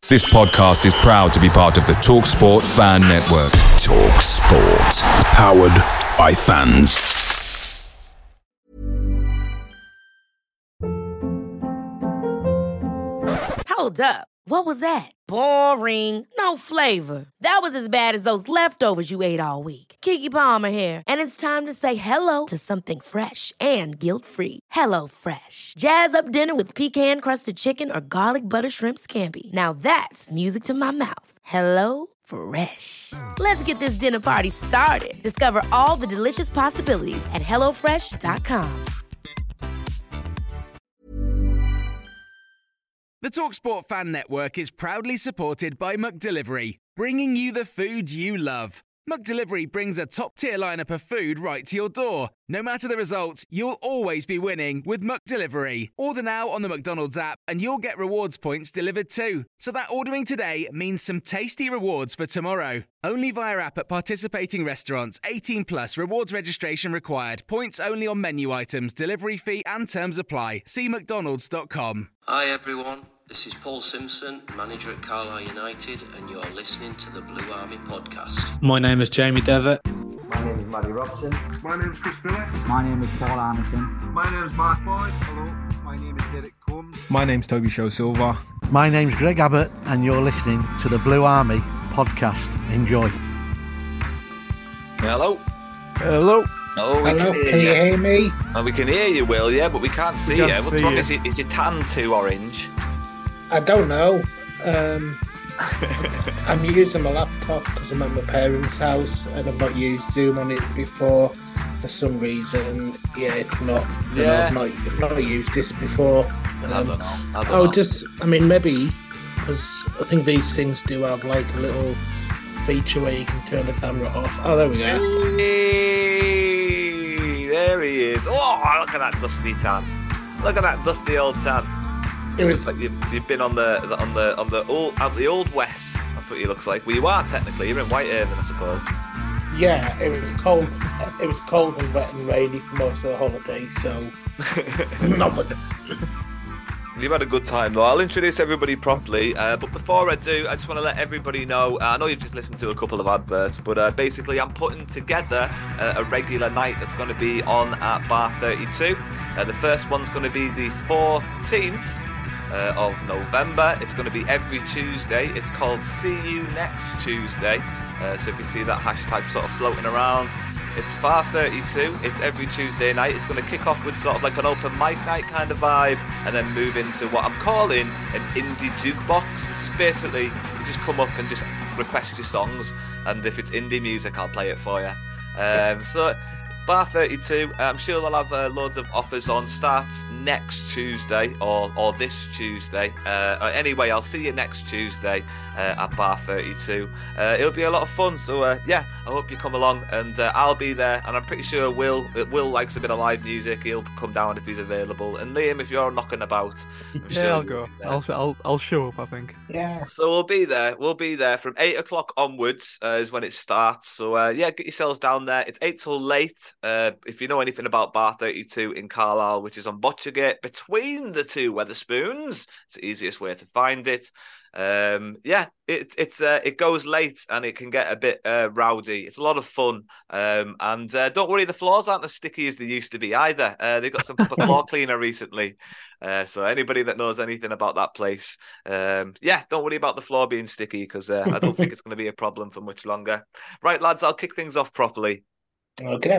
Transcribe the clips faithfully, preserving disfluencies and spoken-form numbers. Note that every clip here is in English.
This podcast is proud to be part of the TalkSport Fan Network. TalkSport. Powered by fans. Hold up. What was that? Boring. No flavor. That was as bad as those leftovers you ate all week. Keke Palmer here. And it's time to say hello to something fresh and guilt-free. Hello Fresh. Jazz up dinner with pecan-crusted chicken or garlic butter shrimp scampi. Now that's music to my mouth. Hello Fresh. Let's get this dinner party started. Discover all the delicious possibilities at hello fresh dot com. The TalkSport Fan Network is proudly supported by McDelivery, bringing you the food you love. McDelivery brings a top-tier lineup of food right to your door. No matter the result, you'll always be winning with McDelivery. Order now on the McDonald's app and you'll get rewards points delivered too. So that ordering today means some tasty rewards for tomorrow. Only via app at participating restaurants. eighteen plus, rewards registration required. Points only on menu items, delivery fee and terms apply. See mcdonalds dot com. Hi everyone, this is Paul Simpson, manager at Carlisle United, and you're listening to the Blue Army podcast. My name is Jamie Devitt. My name is Matty Robson. My name is Chris Miller. My name is Paul Anderson. My name is Mark Boyd. Hello, my name is Derek Combs. My name's Toby Show Silva. My name's Greg Abbott, and you're listening to the Blue Army podcast. Enjoy. Hello. Hello. Oh, we Hello, can hear can you you. hear me? Well, we can hear you, Will, yeah, but we can't see We can't you. see What's wrong? you. Is, it, is your tan too orange? I don't know. Um, I'm using my laptop because I'm at my parents' house and I've not used Zoom on it before for some reason. Yeah, it's not. You Yeah. know, I've not, I've not used this before. I don't know. I don't Oh, know. just, I mean, maybe because I think these things do have like a little feature where you can turn the camera off. Oh, there we go. Hey, there he is. Oh, look at that dusty tan. Look at that dusty old tan. It was Like you've, you've been on the, the on the on the old out the old west. That's what you looks like. Well, you are technically. You're in Whitehaven, I suppose. Yeah, it was cold. It was cold and wet and rainy for most of the holiday, so not much. You've had a good time, though. I'll introduce everybody properly, uh, but before I do, I just want to let everybody know, uh, I know you've just listened to a couple of adverts, but uh, basically I'm putting together uh, a regular night that's going to be on at Bar thirty-two. Uh, the first one's going to be the fourteenth uh, of November. It's going to be every Tuesday. It's called See You Next Tuesday. Uh, so if you see that hashtag sort of floating around, it's Bar thirty-two. It's every Tuesday night. It's going to kick off with sort of like an open mic night kind of vibe and then move into what I'm calling an indie jukebox, which is basically you just come up and just request your songs, and if it's indie music, I'll play it for you. Um, so Bar thirty-two, I'm sure they'll have uh, loads of offers on. Starts next Tuesday or or this Tuesday. Uh, anyway, I'll see you next Tuesday uh, at Bar thirty-two. Uh, it'll be a lot of fun. So uh, yeah, I hope you come along, and uh, I'll be there. And I'm pretty sure Will Will likes a bit of live music. He'll come down if he's available. And Liam, if you're knocking about, I'm yeah, sure I'll go. I'll, I'll I'll show up, I think. Yeah. So we'll be there. We'll be there from eight o'clock onwards uh, is when it starts. So uh, yeah, get yourselves down there. It's eight till late. Uh, if you know anything about Bar thirty-two in Carlisle, which is on Butchergate, between the two Weatherspoons, it's the easiest way to find it. Um, yeah, it it's uh, it goes late and it can get a bit uh, rowdy. It's a lot of fun, um, and uh, don't worry, the floors aren't as sticky as they used to be either. Uh, they got some floor cleaner recently, uh, so anybody that knows anything about that place, um, yeah, don't worry about the floor being sticky because uh, I don't think it's going to be a problem for much longer. Right, lads, I'll kick things off properly. Okay.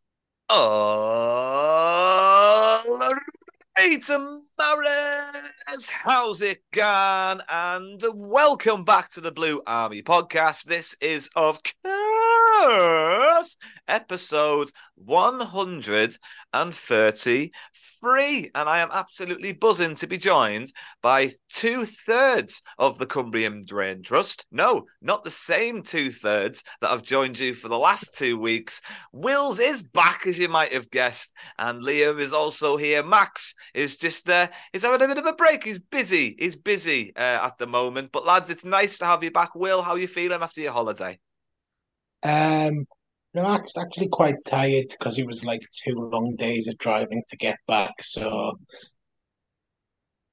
All right, Maris, how's it gone? And welcome back to the Blue Army podcast. This is, of course, episode one hundred thirty-three, and I am absolutely buzzing to be joined by two-thirds of the Cumbrian Drain Trust. No, not the same two-thirds that have joined you for the last two weeks. Wills is back, as you might have guessed, and Liam is also here. Max is just uh, he's having a bit of a break. He's busy. He's busy uh, at the moment. But lads, it's nice to have you back. Will, how are you feeling after your holiday? Um, no, I'm actually quite tired because it was like two long days of driving to get back. So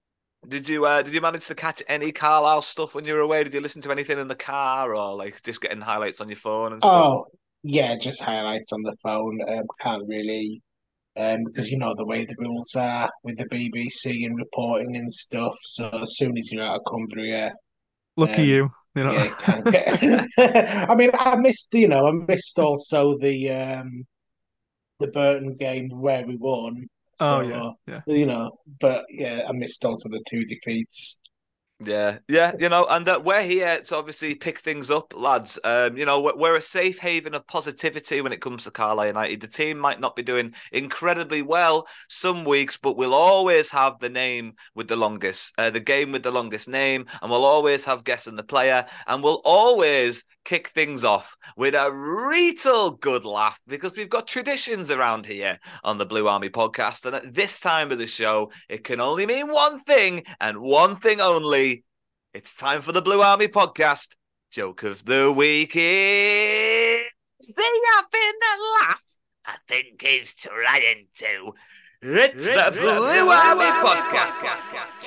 Did you uh, did you manage to catch any Carlisle stuff when you were away? Did you listen to anything in the car, or like just getting highlights on your phone and stuff? Oh, yeah, just highlights on the phone. Um, can't really, um, because you know the way the rules are with the B B C and reporting and stuff. So as soon as you're out of Cumbria, Lucky um, you, you know. yeah, you can't get. I mean, I missed, you know, I missed also the um the Burton game where we won. Oh yeah, So, yeah. you know, but yeah, I missed also the two defeats. Yeah, yeah, you know, and uh, we're here to obviously pick things up, lads. Um, you know, we're, we're a safe haven of positivity when it comes to Carlisle United. The team might not be doing incredibly well some weeks, but we'll always have the name with the longest, uh, the game with the longest name, and we'll always have guessing the player, and we'll always kick things off with a real good laugh because we've got traditions around here on the Blue Army podcast. And at this time of the show, it can only mean one thing and one thing only. It's time for the Blue Army podcast. Joke of the week is the yapping laugh. I think he's trying to. It's, it's the Blue, Blue Army, Army podcast. podcast.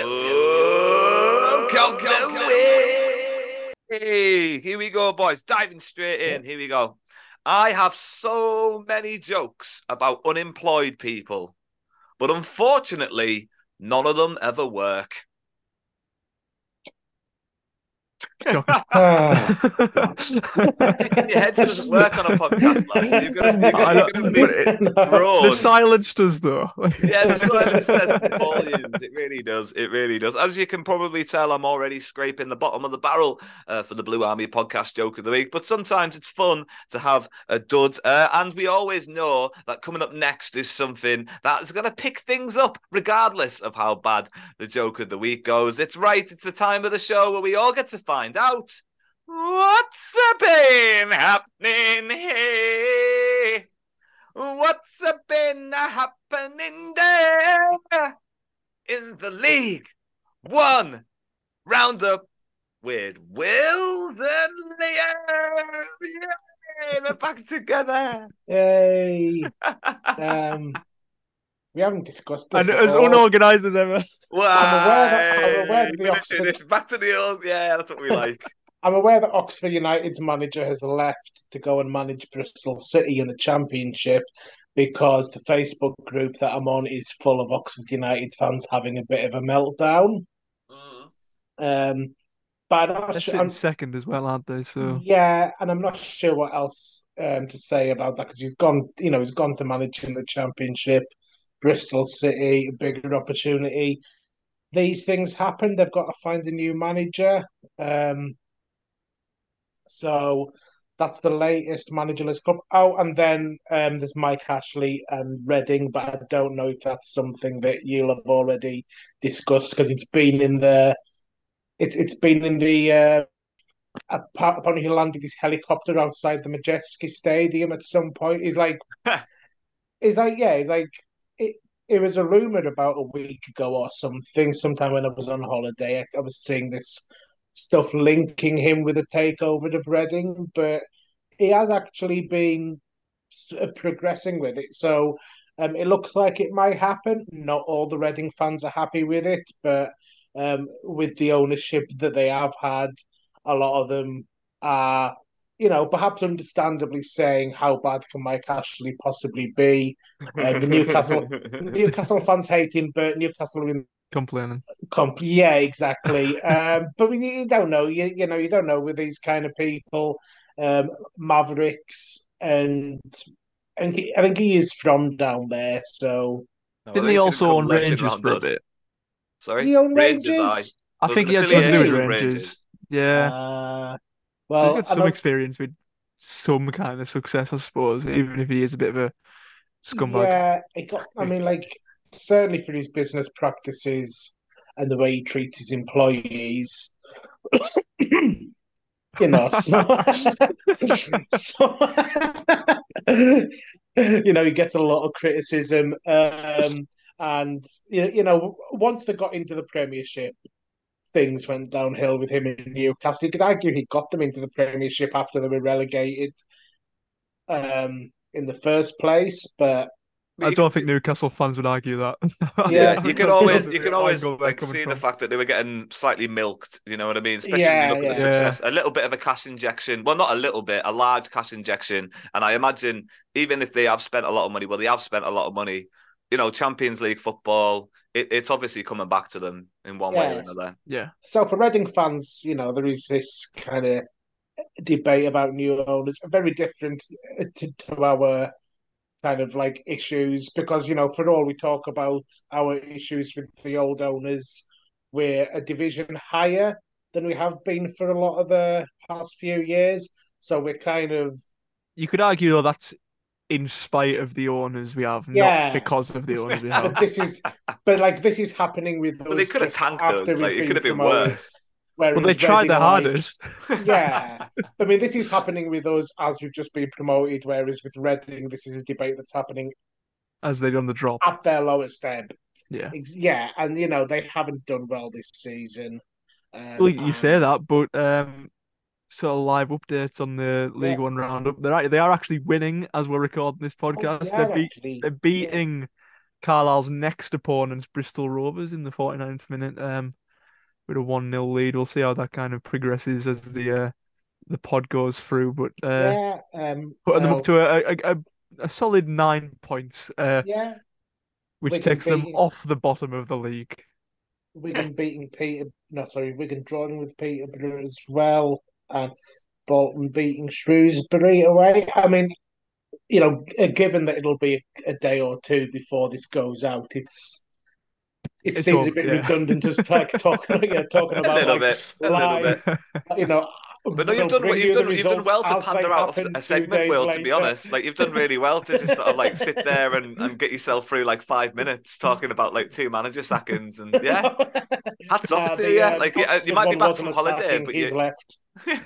Joke of the week. Hey, here we go, boys. Diving straight in. Here we go. I have so many jokes about unemployed people, but unfortunately, none of them ever work. Ah. Your head doesn't work on a podcast, lads. You've got to, you've got, you've got to be broad. The silence does, though. Yeah, the silence says volumes. It really does. It really does. As you can probably tell, I'm already scraping the bottom of the barrel uh, for the Blue Army podcast joke of the week. But sometimes it's fun to have a dud. Uh, and we always know that coming up next is something that is going to pick things up, regardless of how bad the joke of the week goes. It's right. It's the time of the show where we all get to find out what's been happening here. What's been happening there in the League One roundup with Wills and Liam? Yay, they're back together. Yay. um, we haven't discussed this. And as unorganised as ever. Well, I'm aware that, I'm aware that the Oxford... It's back to the old, yeah, that's what we like. I'm aware that Oxford United's manager has left to go and manage Bristol City in the Championship because the Facebook group that I'm on is full of Oxford United fans having a bit of a meltdown. Mm. Um, but I'm They're sitting second as well, aren't they? So yeah, and I'm not sure what else um, to say about that because he's gone. You know, he's gone to manage in the Championship. Bristol City, a bigger opportunity. These things happen. They've got to find a new manager. Um, so that's the latest managerless club. Oh, and then um, there's Mike Ashley and Reading, but I don't know if that's something that you'll have already discussed because it's been in the it's it's been in the uh, apparently he landed his helicopter outside the Majeski Stadium at some point. He's like, he's like, yeah, he's like. It, it was a rumour about a week ago or something, sometime when I was on holiday. I, I was seeing this stuff linking him with a takeover of Reading, but he has actually been progressing with it. So um, it looks like it might happen. Not all the Reading fans are happy with it, but um, with the ownership that they have had, a lot of them are, you know, perhaps understandably saying how bad can Mike Ashley possibly be. Uh, the Newcastle Newcastle fans hate him, but Newcastle are in complaining. Comp- yeah, exactly. um, but you don't know. You you know you don't know with these kind of people. Um, Mavericks and and he, I think he is from down there. So no, didn't he also own Rangers for a bit? Sorry, he owned Rangers. Rangers? I, I think he had something to do with Rangers. Rangers. Yeah. Uh, well, he's got some experience with some kind of success, I suppose, even if he is a bit of a scumbag. Yeah, it got. I mean, like certainly for his business practices and the way he treats his employees. You know, so, so you know, he gets a lot of criticism, um, and you know, once they got into the Premiership, things went downhill with him in Newcastle. You could argue he got them into the Premiership after they were relegated um, in the first place, but I don't think Newcastle fans would argue that. Yeah, you can always you can always angle they're like coming see the from. fact that they were getting slightly milked. You know what I mean? Especially when Yeah, you look at the yeah. success, a little bit of a cash injection. Well, not a little bit, a large cash injection. And I imagine even if they have spent a lot of money, well, they have spent a lot of money. You know, Champions League football, it, it's obviously coming back to them in one way or Yes. another. Yeah. So for Reading fans, you know, there is this kind of debate about new owners, very different to, to our kind of like issues, because, you know, for all we talk about our issues with the old owners, we're a division higher than we have been for a lot of the past few years. So we're kind of... You could argue, though, that's in spite of the owners we have, Yeah. not because of the owners we have. But this is, but like this is happening with us. Well, they could have just tanked after us. Like, we've it could have been promoted. worse. Whereas Well, they tried Reading their are like- hardest. Yeah. I mean, this is happening with us as we've just been promoted, whereas with Reading, this is a debate that's happening As they done the drop. at their lowest ebb. Yeah. Ex- Yeah, and, you know, they haven't done well this season. Um, Well, you say and- that, but um, sort of live updates on the League Yeah. One roundup. They're act- they are actually winning as we're recording this podcast. Oh, yeah, they're, beat, actually, they're beating Carlisle's next opponents, Bristol Rovers, in the forty-ninth minute um, with a one nil lead. We'll see how that kind of progresses as the uh, the pod goes through. But uh, Yeah, um, putting them well, up to a, a, a, a solid nine points, uh, yeah, which Wigan takes them beating- off the bottom of the league. Wigan beating Peter, no, sorry, Wigan drawing with Peterborough as well, and Bolton beating Shrewsbury away. I mean, you know, g- given that it'll be a, a day or two before this goes out, it's it It's seems all- a bit yeah. redundant just like talking, yeah, talking A about little like bit, a little live, bit. you know. But no, you've we'll done bring you've you the done you've done results well to as they pander out happen a two segment, days Will. To be later. honest, like you've done really well to just sort of like sit there and, and get yourself through like five minutes talking about like two manager sackings and yeah, hats Nah, off to the, you. uh, Like you, Buxton you might be one back wasn't from a holiday, sacking, but he's you left.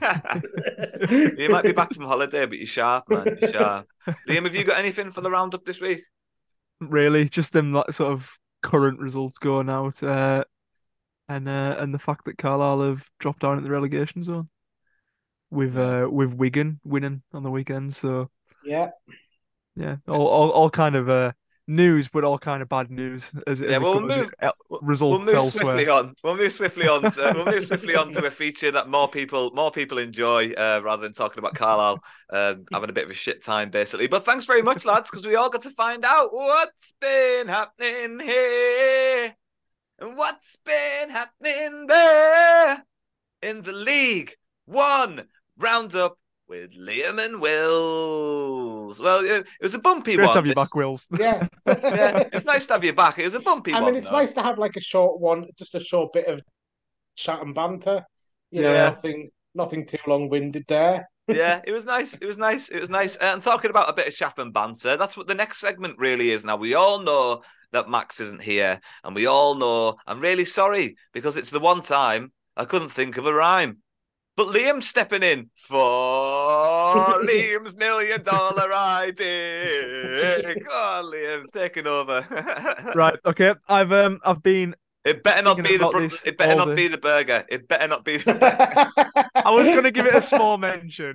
you might be back from holiday, but you're sharp, man. You're sharp. Liam, have you got anything for the roundup this week? Really, just them like sort of current results going out, uh, and uh, and the fact that Carlisle have dropped down in the relegation zone with uh with Wigan winning on the weekend. So Yeah. yeah, all all, all kind of uh news, but all kind of bad news as, as Yeah, it well, we'll goes, move- el- We'll results move elsewhere. swiftly on. We'll move swiftly on. To, we'll move swiftly on to a feature that more people more people enjoy, uh, rather than talking about Carlisle um, having a bit of a shit time, basically. But thanks very much, lads, because we all got to find out what's been happening here and what's been happening there in the League One roundup with Liam and Wills. Well, it was a bumpy Great one. to have you This- back, Wills. Yeah. Yeah, it's nice to have you back. It was a bumpy I one. mean, it's though. nice to have like a short one, just a short bit of chat and banter. You know, Yeah. nothing, nothing too long-winded there. Yeah, it was nice. It was nice. It was nice. And talking about a bit of chaff and banter, that's what the next segment really is. Now, we all know that Max isn't here, and we all know I'm really sorry because it's the one time I couldn't think of a rhyme. But Liam's stepping in for Liam's million dollar idea. Go on, Liam, taking over. Right, okay. I've um I've been It better not Thinking be the about bur- this it better all not day. be the burger. It better not be the burger. I was gonna give it a small mention.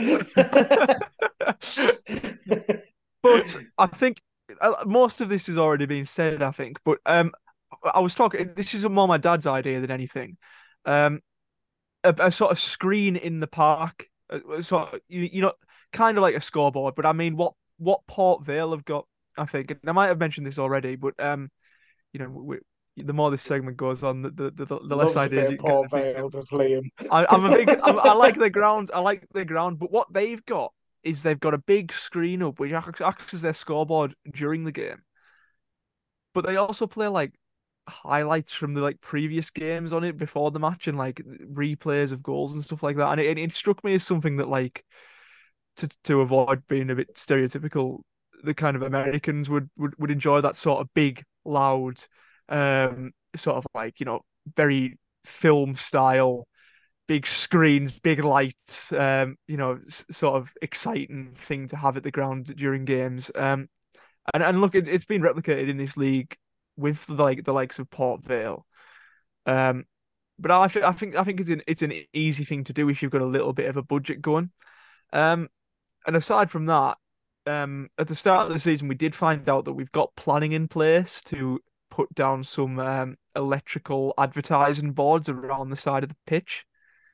But I think uh, most of this has already been said, I think. But um, I was talking. This is more my dad's idea than anything. Um, a, a sort of screen in the park, uh, sort of, you you know, kind of like a scoreboard. But I mean, what what Port Vale have got, I think, and I might have mentioned this already, but um, you know, we, the more this segment goes on, the the, the, the less Loves a ideas bit you of get. Port Vale, does Liam. I, I'm a big. I'm, I like the ground. I like the ground, but what they've got is they've got a big screen up which acts, acts as their scoreboard during the game. But they also play like highlights from the like previous games on it before the match and like replays of goals and stuff like that. And it, it struck me as something that like to to avoid being a bit stereotypical, the kind of Americans would would, would enjoy that sort of big, loud, um, sort of like, you know, very film style. Big screens, big lights, um, you know, s- sort of exciting thing to have at the ground during games. Um, and and look, it, it's been replicated in this league with the, like the likes of Port Vale. Um, but I, thi- I think I think it's an it's an easy thing to do if you've got a little bit of a budget going. Um, and aside from that, um, at the start of the season, we did find out that we've got planning in place to put down some um, electrical advertising boards around the side of the pitch,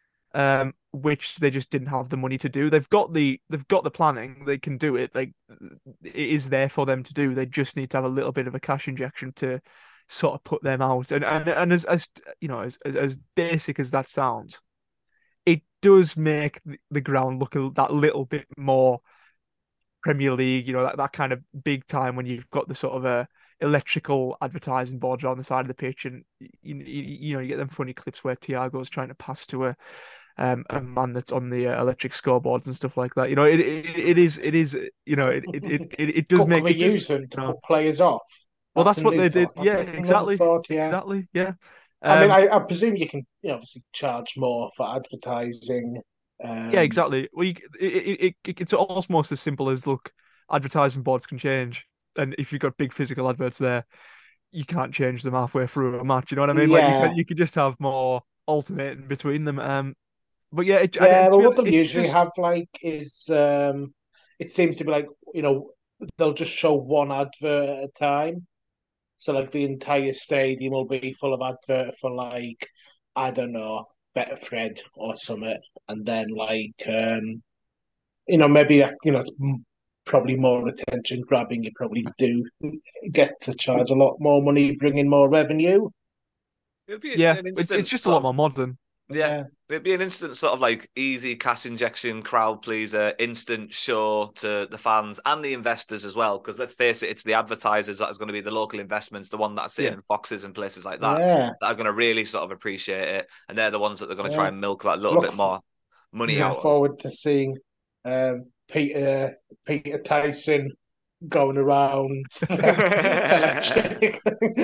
um, which they just didn't have the money to do. They've got the they've got the planning; they can do it. Like it is there for them to do. They just need to have a little bit of a cash injection to sort of put them out. And and and as as you know, as as, as basic as that sounds, it does make the ground look a, that little bit more Premier League, you know, that, that kind of big time when you've got the sort of uh, electrical advertising boards on the side of the pitch, and you, you, you know, you get them funny clips where Thiago's trying to pass to a um, a man that's on the uh, electric scoreboards and stuff like that. You know, it it, it is it is you know it it it, it, it does make we it use them to put players off. Well, that's, a what new they did. thought. That's Yeah, a new exactly. thought, yeah. Exactly. Yeah. I mean, Um, I, I presume you can, you know, obviously charge more for advertising. Um, Yeah, exactly. Well, you, it, it, it, it's almost as simple as, look, advertising boards can change, and if you've got big physical adverts there, you can't change them halfway through a match. You know what I mean? Like you Yeah. could, you could just have more alternating between them. Um, but yeah, it, Yeah, and, to well, be what honest, they'll it's usually just- have like is um, it seems to be like, you know, they'll just show one advert at a time. So like the entire stadium will be full of advert for like, I don't know, Better Fred or something, and then like um, you know, maybe you know it's m- probably more attention grabbing. You probably do get to charge a lot more money, bring in more revenue. It'd be yeah, an it's, instant it's just a sort lot of- more modern. Yeah. It'd be an instant sort of like easy cash injection, crowd pleaser, instant show to the fans and the investors as well. Because let's face it, it's the advertisers that is going to be the local investments, the one that are sitting Yeah. in boxes and places like that, Yeah. that are going to really sort of appreciate it. And they're the ones that they're going to try Yeah. and milk that little Look bit more money Look out of. forward to seeing um, Peter Peter Tyson going around electric.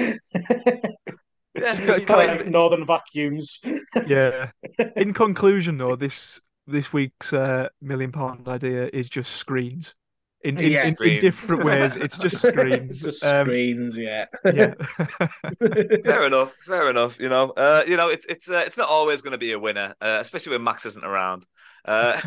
Yeah. Like Northern Vacuums. Yeah. In conclusion, though, this this week's uh, million pound idea is just screens. In in, Yeah. in, in Screens. different ways, it's just screens. Just Um, screens, yeah. yeah. Fair enough, fair enough. You know, uh, you know, it's it's uh, it's not always going to be a winner, uh, especially when Max isn't around. Uh,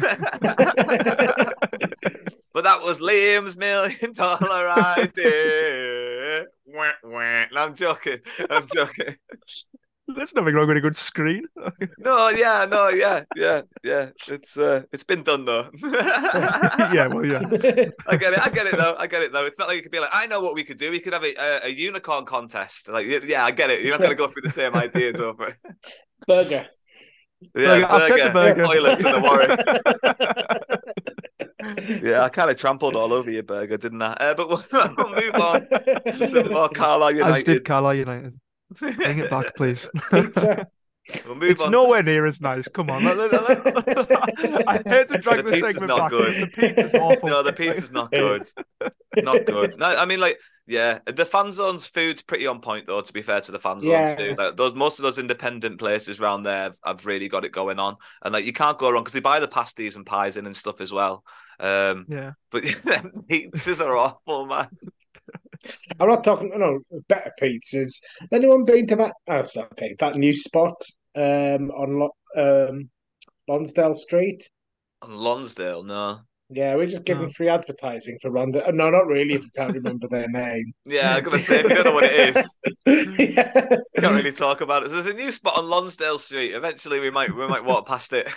but that was Liam's million dollar idea. Wah, wah. No, I'm joking. I'm joking. There's nothing wrong with a good screen. No, yeah, no, yeah, yeah, yeah. It's uh, it's been done though. Yeah, well, yeah. I get it. I get it though. I get it though. It's not like you could be like, I know what we could do. We could have a, a, a unicorn contest. Like, yeah, I get it. You're not going to go through the same ideas over. Burger. Yeah, Burger. I've said the burger. Toilet to the Warwick. Yeah, I kind of trampled all over your burger, didn't I? Uh, but we'll, we'll move on to some more Carlisle United. As did Carlisle United. Bring it back, please. Pizza. We'll move It's on. nowhere near as nice. Come on. Let- let- let- I hate to drag The the, pizza's segment not back. good. The pizza's awful. No, the pizza's not good. Not good. No, I mean, like, yeah, the fan zone's food's pretty on point, though. To be fair to the fan zone's Yeah. food, like, those most of those independent places around there have, have really got it going on, and like you can't go wrong because they buy the pasties and pies in and stuff as well. Um, Yeah. but pizzas are awful, man. I'm not talking, no, better pizzas. Anyone been to that? Oh, it's okay. That new spot um, on Lo- um, Lonsdale Street? On Lonsdale, no. Yeah, we're just giving No. free advertising for Ronda. No, not really, if you can't remember their name. Yeah, I'm gonna say if you don't know what it is, Yeah. can't really talk about it. So there's a new spot on Lonsdale Street. Eventually, we might we might walk past it.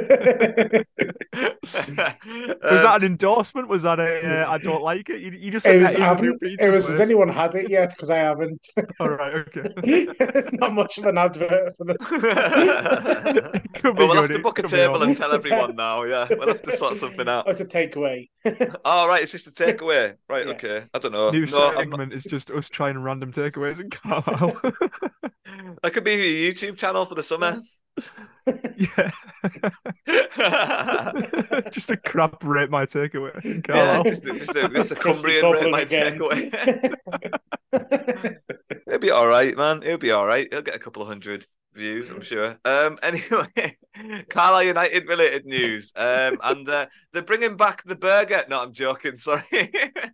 Was that an endorsement? Was that a uh, I don't like it? You, you just said It was, that is a new haven't- pizza it was has place. anyone had it yet? Because I haven't. All right, okay. It's not much of an advert for the. It could be Well, we'll have good, to it book a could be table awful. and tell everyone now. Yeah, we'll have to sort something out. Oh, it's a takeaway. Oh, right, it's just a takeaway. Right, Yeah. okay. I don't know. New No, I'm not- segment is just us trying random takeaways in Carlisle. that could be your YouTube channel for the summer. Yeah. Just a crap rate my takeaway in Yeah, Carlisle. just, a- just, a, just a Christy Cumbrian rate Copeland my again. takeaway. It'll be all right, man. It'll be all right. He'll get a couple of hundred views, I'm sure. Um, anyway, Carlisle United related news. Um, and uh, they're bringing back the burger. No, I'm joking. Sorry.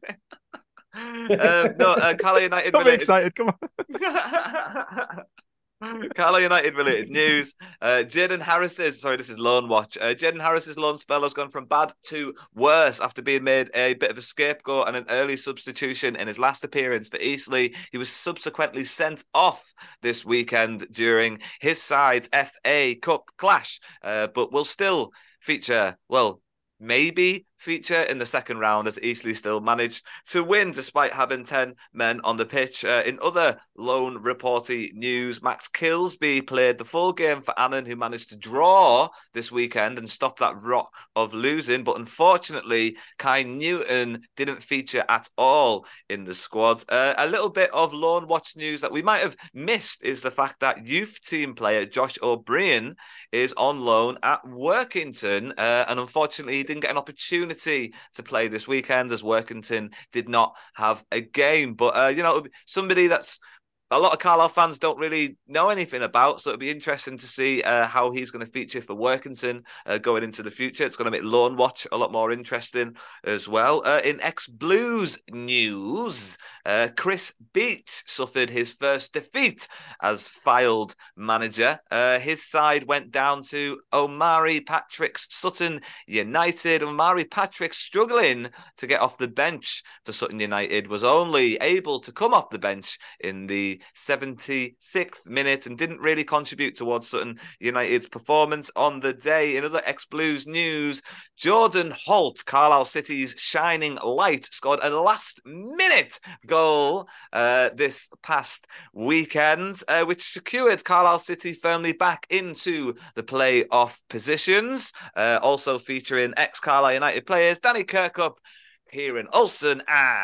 um, no, uh, Carlisle United Don't be related. excited, come on. Carlisle United related news. Uh, Jaden Harris's, sorry, this is Loan Watch. Uh, Jaden Harris's loan spell has gone from bad to worse after being made a bit of a scapegoat and an early substitution in his last appearance for Eastleigh. He was subsequently sent off this weekend during his side's F A Cup clash, uh, but will still feature, well, maybe feature in the second round as Eastleigh still managed to win despite having ten men on the pitch. Uh, in other loan reporty news, Max Kilsby played the full game for Annan, who managed to draw this weekend and stop that rot of losing. But unfortunately, Kai Newton didn't feature at all in the squad. Uh, a little bit of loan watch news that we might have missed is the fact that youth team player Josh O'Brien is on loan at Workington. Uh, and unfortunately, he didn't get an opportunity to play this weekend as Workington did not have a game. But, uh, you know, somebody that's a lot of Carlisle fans don't really know anything about, so it'll be interesting to see uh, how he's going to feature for Workington uh, going into the future. It's going to make Loan Watch a lot more interesting as well. Uh, in ex-Blues news, uh, Chris Beach suffered his first defeat as Fylde manager. Uh, his side went down to Omari Patrick's Sutton United. Omari Patrick, struggling to get off the bench for Sutton United, was only able to come off the bench in the seventy-sixth minute and didn't really contribute towards Sutton United's performance on the day. In other ex-Blues news, Jordan Holt, Carlisle City's shining light, scored a last-minute goal uh, this past weekend, uh, which secured Carlisle City firmly back into the play-off positions. Uh, also featuring ex-Carlisle United players Danny Kirkup, Kieran Olsen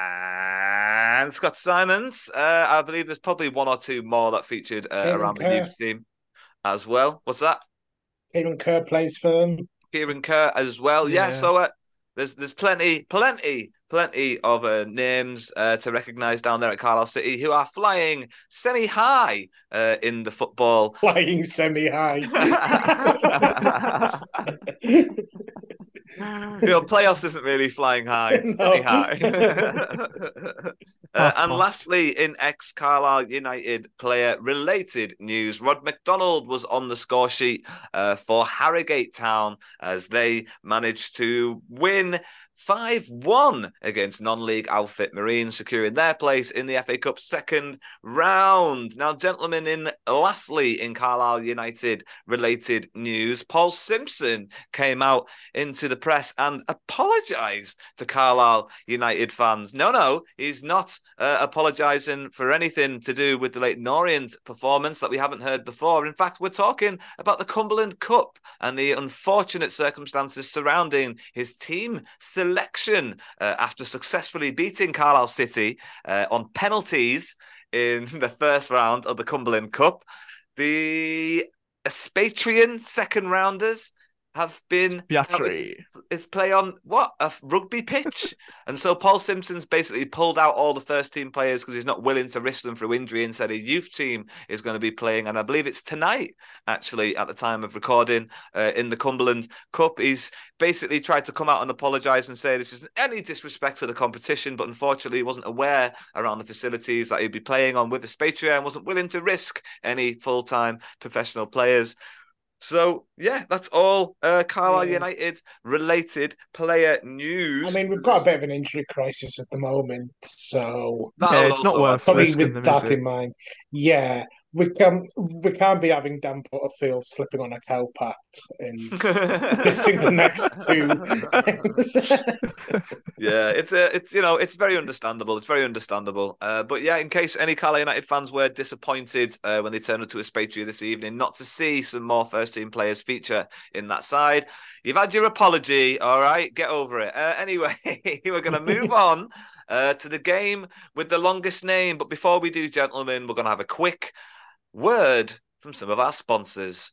and Scott Simons. Uh, I believe there's probably one or two more that featured uh, around Kerr. The youth team as well. What's that? Kieran Kerr plays for them. Kieran Kerr as well. Yeah, yeah so uh, there's there's plenty, plenty, plenty of uh, names uh, to recognise down there at Carlisle City who are flying semi-high uh, in the football. Flying semi-high. You know, playoffs isn't really flying high, it's no. high. uh, and lastly, in ex-Carlisle United player-related news, Rod McDonald was on the score sheet uh, for Harrogate Town as they managed to win five one against non-league outfit Marines, securing their place in the F A Cup second round. Now, gentlemen, in lastly, in Carlisle United related news, Paul Simpson came out into the press and apologised to Carlisle United fans. No, no, he's not uh, apologising for anything to do with the Leyton Orient performance that we haven't heard before. In fact, we're talking about the Cumberland Cup and the unfortunate circumstances surrounding his team selection uh, after successfully beating Carlisle City uh, on penalties in the first round of the Cumberland Cup. The Aspatrian second rounders have been it's play on what a rugby pitch, and so Paul Simpson's basically pulled out all the first team players because he's not willing to risk them through injury and said a youth team is going to be playing, and I believe it's tonight actually at the time of recording uh, in the Cumberland Cup. He's basically tried to come out and apologise and say this isn't any disrespect to the competition, but unfortunately he wasn't aware around the facilities that he'd be playing on with Aspatria and wasn't willing to risk any full-time professional players. So, yeah, that's all uh, Carlisle yeah. United related player news. I mean, we've got a bit of an injury crisis at the moment, so yeah, it's not worth probably with them, that in mind. Yeah, we can we can't be having Dan Butterfield slipping on a cowpat and missing the next two games. Yeah, it's a, it's you know, it's very understandable. It's very understandable. Uh, but yeah, in case any Carlisle United fans were disappointed uh, when they turned up to Aspatria this evening, not to see some more first team players feature in that side, you've had your apology. All right, get over it. Uh, anyway, we're going to move on uh, to the game with the longest name. But before we do, gentlemen, we're going to have a quick word from some of our sponsors.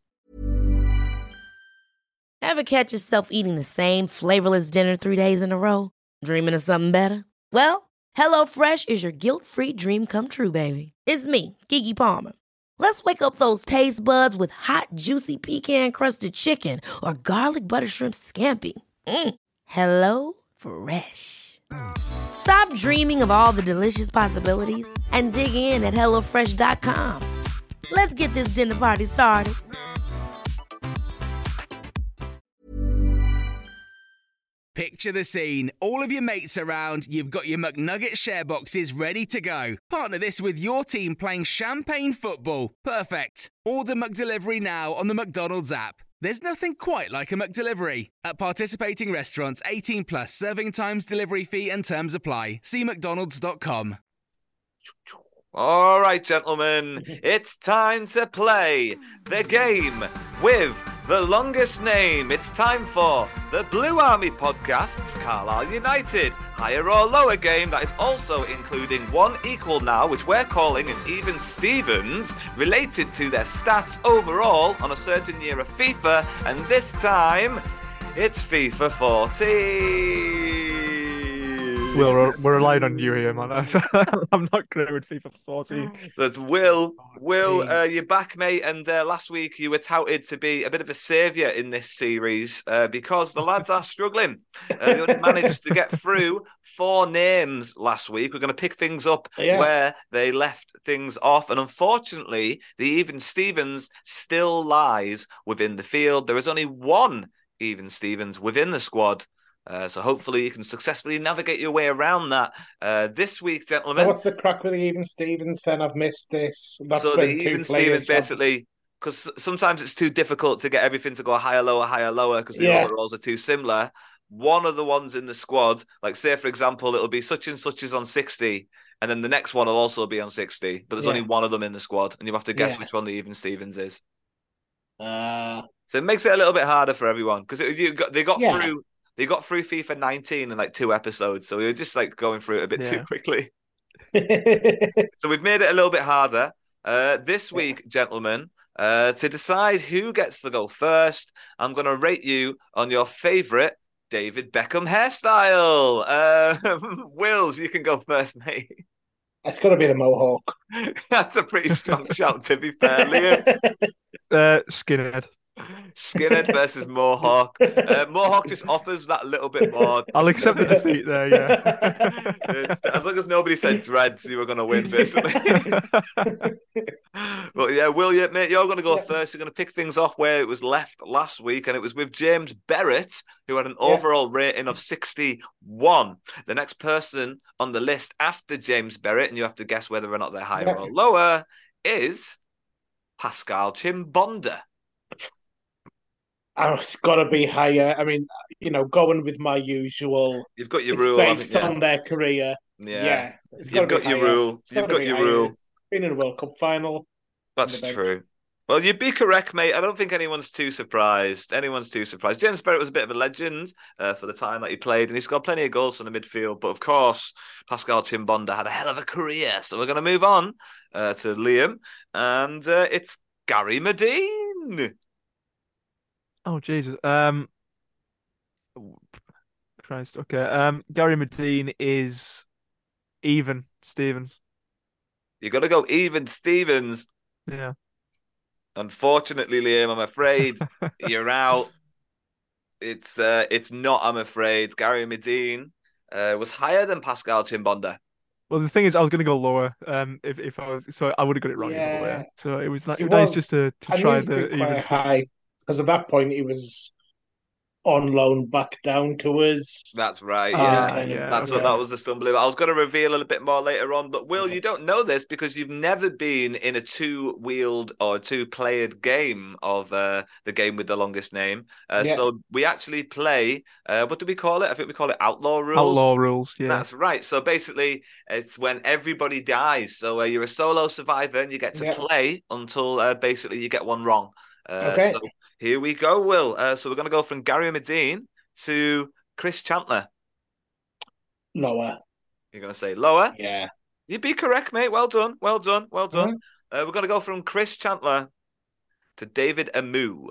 Ever catch yourself eating the same flavorless dinner three days in a row? Dreaming of something better? Well, HelloFresh is your guilt-free dream come true, baby. It's me, Keke Palmer. Let's wake up those taste buds with hot, juicy pecan-crusted chicken or garlic butter shrimp scampi. Mm. Hello Fresh. Stop dreaming of all the delicious possibilities and dig in at HelloFresh dot com. Let's get this dinner party started. Picture the scene. All of your mates around, you've got your McNugget share boxes ready to go. Partner this with your team playing champagne football. Perfect. Order McDelivery now on the McDonald's app. There's nothing quite like a McDelivery. At participating restaurants, eighteen plus, serving times, delivery fee and terms apply. See mcdonalds dot com. All right, gentlemen, it's time to play the game with the longest name. It's time for the Blue Army Podcast's Carlisle United higher or lower game that is also including one equal now, which we're calling an even Stevens, related to their stats overall on a certain year of FIFA, and this time it's FIFA fourteen. Will, we're, we're relying on you here, man. I'm not great with FIFA fourteen. That's Will. Will, uh, you're back, mate. And uh, last week you were touted to be a bit of a saviour in this series uh, because the lads are struggling. Uh, they only managed to get through four names last week. We're going to pick things up yeah. where they left things off. And unfortunately, the even Stevens still lies within the field. There is only one even Stevens within the squad. Uh, so hopefully you can successfully navigate your way around that. Uh, this week, gentlemen. So what's the crack with the even Stevens then? I've missed this. That's so the even Stevens basically, because sometimes it's too difficult to get everything to go higher, lower, higher, lower, because the yeah. other roles are too similar. One of the ones in the squad, like say for example, it'll be such and such is on sixty, and then the next one will also be on sixty, but there's yeah. only one of them in the squad, and you have to guess yeah. which one the even Stevens is. Uh... So it makes it a little bit harder for everyone because you got they got yeah. through. They got through FIFA nineteen in like two episodes, so we were just like going through it a bit yeah. too quickly. So we've made it a little bit harder. Uh, this week, gentlemen, uh, to decide who gets to go first, I'm going to rate you on your favourite David Beckham hairstyle. Uh, Wills, you can go first, mate. It's got to be the mohawk. That's a pretty strong shout, to be fair, Liam. Uh, skinhead. Skinhead versus Mohawk. Uh, Mohawk just offers that little bit more. I'll accept the defeat there, yeah. As long as nobody said dreads, you were going to win, basically. But yeah, Will, you, mate, you're going to go yeah. first. You're going to pick things off where it was left last week, and it was with James Berrett, who had an yeah. overall rating of sixty-one. The next person on the list after James Berrett, and you have to guess whether or not they're higher yeah. or lower, is Pascal Chimbonda. Oh, it's got to be higher. I mean, you know, going with my usual. You've got your it's rule based on, on their career. Yeah, yeah you've got your higher. rule. You've got your higher. rule. Been in a World Cup final. That's true. Well, you'd be correct, mate. I don't think anyone's too surprised. Anyone's too surprised. James Berrett was a bit of a legend uh, for the time that he played, and he scored plenty of goals from the midfield. But of course, Pascal Chimbonda had a hell of a career. So we're going to move on uh, to Liam, and uh, it's Gary Medine. Oh Jesus! Um, Christ. Okay. Um, Gary Medine is even Stevens. You got to go even Stevens. Yeah. Unfortunately, Liam, I'm afraid you're out. It's uh, it's not. I'm afraid Gary Medine uh, was higher than Pascal Chimbonda. Well, the thing is, I was going to go lower. Um, if if I was, so I would have got it wrong. Yeah. Either way. So it was, like, It it was nice was- just to, to I knew try it'd be the quite even. high because at that point he was on loan back down to us. That's right. Ah, Yeah, kind of- yeah, that's okay. what that was the stumbling. I was going to reveal a little bit more later on, but Will, you don't know this because you've never been in a two-wheeled or two-playered game of uh, the game with the longest name. Uh, Yeah. So we actually play. Uh, what do we call it? I think we call it outlaw rules. Outlaw rules. Yeah. That's right. So basically, it's when everybody dies. So uh, you're a solo survivor and you get to Yeah. play until uh, basically you get one wrong. Uh, Okay. So here we go, Will. Uh, so we're going to go from Gary Medine to Chris Chandler. Lower. You're going to say lower? Yeah. You'd be correct, mate. Well done. Well done. Well done. Mhm. Uh, we're going to go from Chris Chandler to David Amu.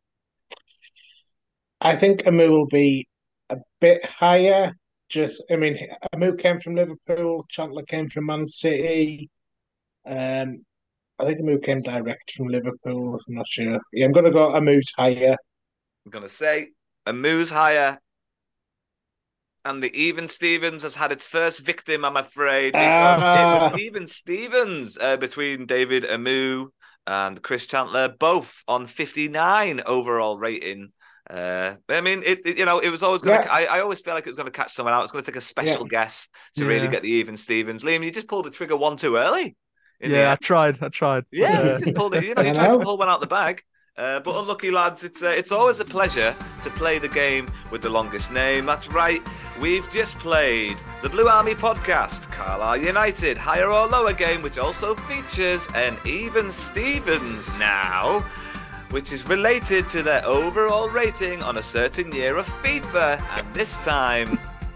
I think Amu will be a bit higher. Just, I mean, Amu came from Liverpool. Chandler came from Man City. Um, I think Amu came direct from Liverpool. I'm not sure. Yeah, I'm going to go Amu's higher. I'm going to say Amu's higher. And the Even Stevens has had its first victim, I'm afraid, because Ah. it was Even Stevens uh, between David Amu and Chris Chandler, both on fifty-nine overall rating. Uh, I mean, it, it you know, it was always going to. Yeah. I, I always feel like it was going to catch someone out. It's going to take a special Yeah. guess to Yeah. really get the even Stevens. Liam, you just pulled the trigger one too early. in the Yeah, I end. tried. I tried. Yeah, Yeah. you just pulled it. You know, you I tried know. to pull one out the bag. Uh, but unlucky lads, it's uh, it's always a pleasure to play the game with the longest name. That's right, we've just played the Blue Army podcast, Carlisle United, higher or lower game, which also features an even Stevens now, which is related to their overall rating on a certain year of FIFA, and this time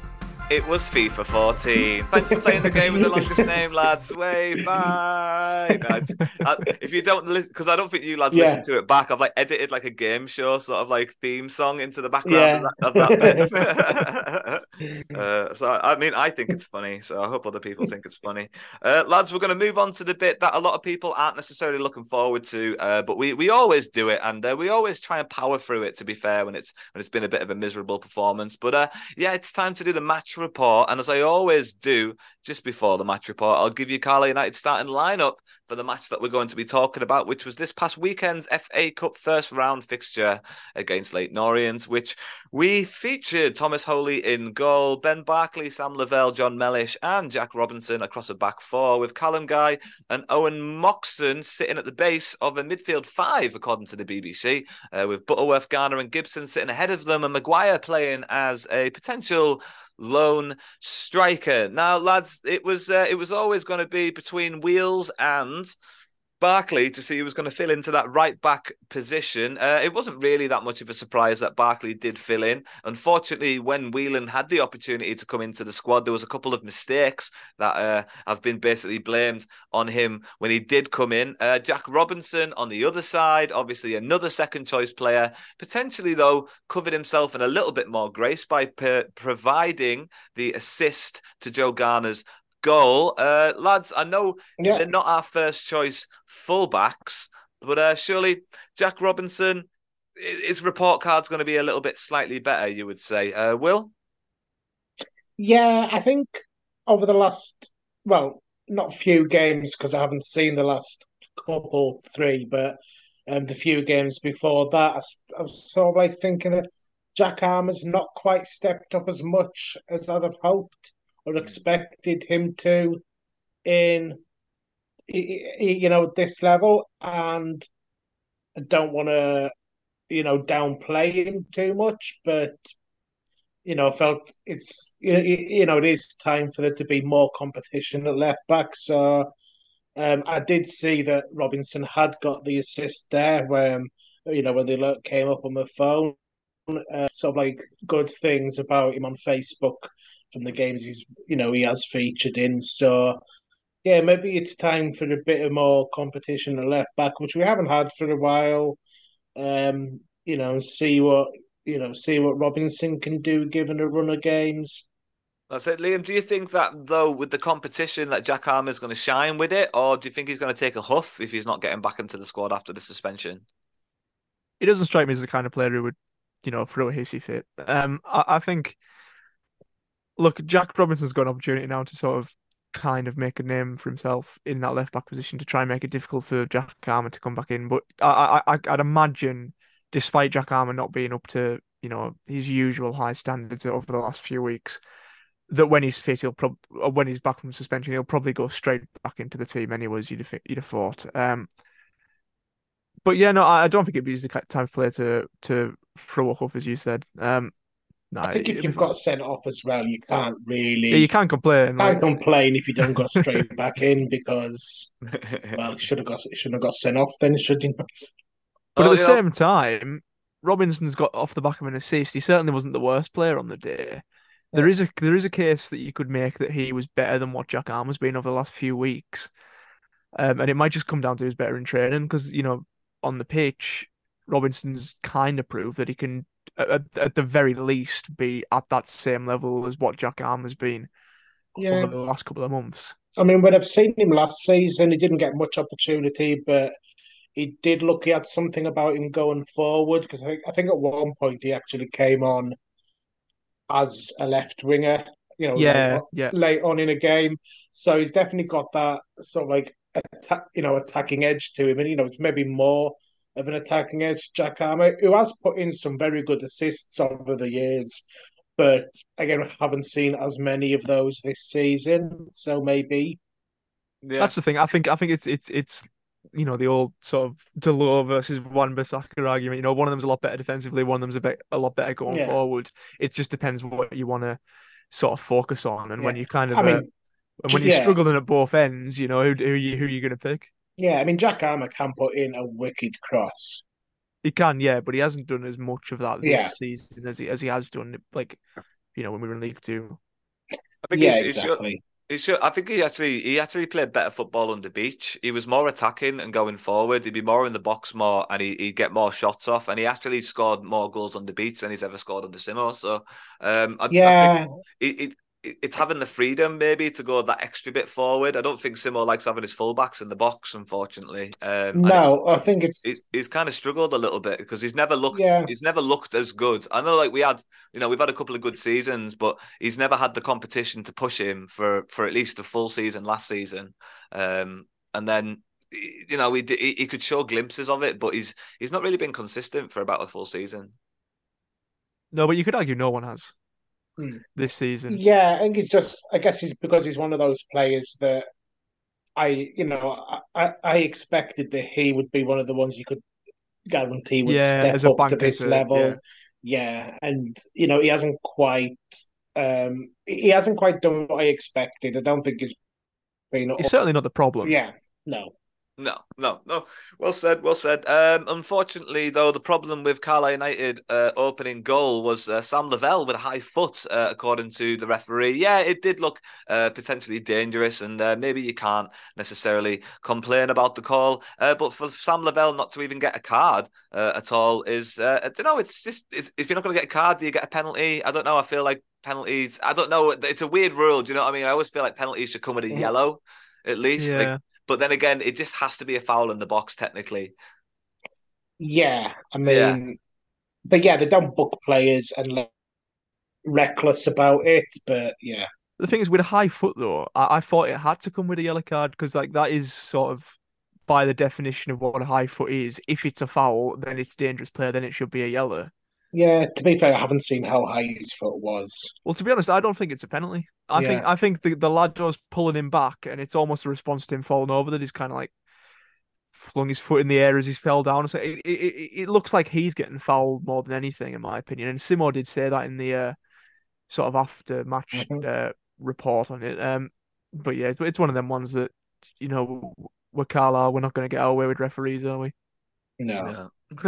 it was FIFA fourteen. Thanks for playing the game with the longest name, lads. Way bye. No, it's- I- if you don't listen, because I don't think you lads Yeah. listen to it back, I've like edited like a game show sort of like theme song into the background Yeah. of that, of that bit. uh, so I mean, I think it's funny. So I hope other people think it's funny. Uh, lads, we're going to move on to the bit that a lot of people aren't necessarily looking forward to, uh, but we we always do it, and uh, we always try and power through it. To be fair, when it's when it's been a bit of a miserable performance, but uh, yeah, it's time to do the match report, and as I always do just before the match report, I'll give you Carlisle United starting lineup for the match that we're going to be talking about, which was this past weekend's F A Cup first round fixture against Leyton Orient, which we featured Thomas Holy in goal, Ben Barkley, Sam Lavelle, John Mellish and Jack Robinson across a back four, with Callum Guy and Owen Moxon sitting at the base of a midfield five, according to the B B C, uh, with Butterworth, Garner and Gibson sitting ahead of them, and Maguire playing as a potential lone striker. Now, lads, it was uh, it was always going to be between Wheels and Barkley to see who was going to fill into that right back position. Uh, it wasn't really that much of a surprise that Barkley did fill in. Unfortunately, when Whelan had the opportunity to come into the squad, there was a couple of mistakes that uh, have been basically blamed on him when he did come in. Uh, Jack Robinson on the other side, obviously another second choice player, potentially though covered himself in a little bit more grace by per- providing the assist to Joe Garner's goal. Uh, lads, I know Yeah. they're not our first choice fullbacks, but uh, surely Jack Robinson, i- his report card's going to be a little bit slightly better, you would say. Uh, Will? Yeah, I think over the last, well, not few games because I haven't seen the last couple, three, but um, the few games before that, I, s- I was sort of like thinking that Jack Armer's not quite stepped up as much as I'd have hoped or expected him to in, y- y- you know, this level, and I don't want to, you know, downplay him too much, but you know, I felt it's you know, you know it is time for there to be more competition at left back. So um, I did see that Robinson had got the assist there when you know when the alert came up on my phone. Uh, sort of like good things about him on Facebook from the games he's you know he has featured in. So yeah, maybe it's time for a bit of more competition at left back, which we haven't had for a while. Um, you know, see what you know, see what Robinson can do given a run of games. That's it. Liam, do you think that, though, with the competition, that Jack Armer's going to shine with it, or do you think he's going to take a huff if he's not getting back into the squad after the suspension? He doesn't strike me as the kind of player who would, you know, throw a hissy fit. Um, I, I think, look, Jack Robinson's got an opportunity now to sort of kind of make a name for himself in that left back position to try and make it difficult for Jack Armer to come back in. But I, I, I'd imagine, despite Jack Armer not being up to, you know, his usual high standards over the last few weeks, that when he's fit, he'll probably, when he's back from suspension, he'll probably go straight back into the team anyways, you'd have, you'd have thought. Um, but yeah, no, I don't think it'd be the type of player to to throw a huff, as you said. Um, no, I think if you've got sent off as well, you can't really. Yeah, you can't complain. Can't like... complain if you don't go straight back in because, well, you should have got should have got sent off then, should you? But well, at the you same know... time, Robinson's got off the back of an assist. He certainly wasn't the worst player on the day. There is a there is a case that you could make that he was better than what Jack Armer's been over the last few weeks, um, and it might just come down to his better in training because you know on the pitch, Robinson's kind of proved that he can, at, at the very least, be at that same level as what Jack Armer's been Yeah. over the last couple of months. I mean, when I've seen him last season, he didn't get much opportunity, but he did look. He had something about him going forward because I think I think at one point he actually came on as a left winger, you know, Yeah, late, on, yeah. late on in a game. So he's definitely got that sort of like atta- you know, attacking edge to him, and you know, it's maybe more of an attacking edge. Jack Armour, who has put in some very good assists over the years, but again, haven't seen as many of those this season. So maybe, Yeah. That's the thing. I think I think it's it's it's you know the old sort of Delors versus Wan-Bissaka argument. You know, one of them's a lot better defensively, one of them's a bit a lot better going Yeah. forward. It just depends what you want to sort of focus on, and when Yeah. you kind of I uh, mean, and when you're yeah. struggling at both ends, you know who who you who you going to pick. yeah, I mean, Jack Armour can put in a wicked cross. He can, yeah, but he hasn't done as much of that this Yeah. season as he as he has done, like you know when we were in League Two. I think Yeah, he's, he's exactly. He should, I think he actually he actually played better football under Beach. He was more attacking and going forward. He'd be more in the box more, and he, he'd get more shots off. And he actually scored more goals under Beach than he's ever scored under Simo. So, um, I, I Yeah, think it, it it's having the freedom maybe to go that extra bit forward. I don't think Simo likes having his fullbacks in the box, unfortunately. Um, and it's, no, I think it's he's, he's kind of struggled a little bit because he's never looked Yeah. he's never looked as good. I know, like we had, you know, we've had a couple of good seasons, but he's never had the competition to push him for for at least a full season last season. Um, and then you know, he, he he could show glimpses of it, but he's he's not really been consistent for about a full season. No, but you could argue no one has Hmm. this season. Yeah, I think it's just, I guess it's because he's one of those players that I, you know, I, I expected that he would be one of the ones you could guarantee would Yeah, step as a up to banker this to- level. yeah. Yeah, and you know, he hasn't quite, um, he hasn't quite done what I expected. I don't think he's been. He's certainly not the problem. Yeah, no. No, no, no. Well said, well said. Um, unfortunately, though, the problem with Carlisle United uh, opening goal was uh, Sam Lavelle with a high foot, uh, according to the referee. Yeah, it did look uh, potentially dangerous, and uh, maybe you can't necessarily complain about the call. Uh, but for Sam Lavelle not to even get a card uh, at all is, uh, I don't know, it's just, it's, if you're not going to get a card, do you get a penalty? I don't know. I feel like penalties, I don't know. It's a weird rule. Do you know what I mean? I always feel like penalties should come with a Mhm. yellow, at least. Yeah. Like, but then again, it just has to be a foul in the box, technically. Yeah, I Yeah. mean, but yeah, they don't book players and like, reckless about it. But yeah, The thing is, with a high foot though, I, I thought it had to come with a yellow card because like that is sort of by the definition of what a high foot is. If it's a foul, then it's dangerous player. Then it should be a yellow. yeah. To be fair, I haven't seen how high his foot was. Well, to be honest, I don't think it's a penalty. I think Yeah. I think the, the lad was pulling him back, and it's almost a response to him falling over that he's kind of like flung his foot in the air as he fell down. So it, it it it looks like he's getting fouled more than anything, in my opinion. And Simo did say that in the uh, sort of after match Mhm. uh, report on it. Um, but yeah, it's it's one of them ones that you know we're Carlisle, we're not going to get our way with referees, are we? No. uh,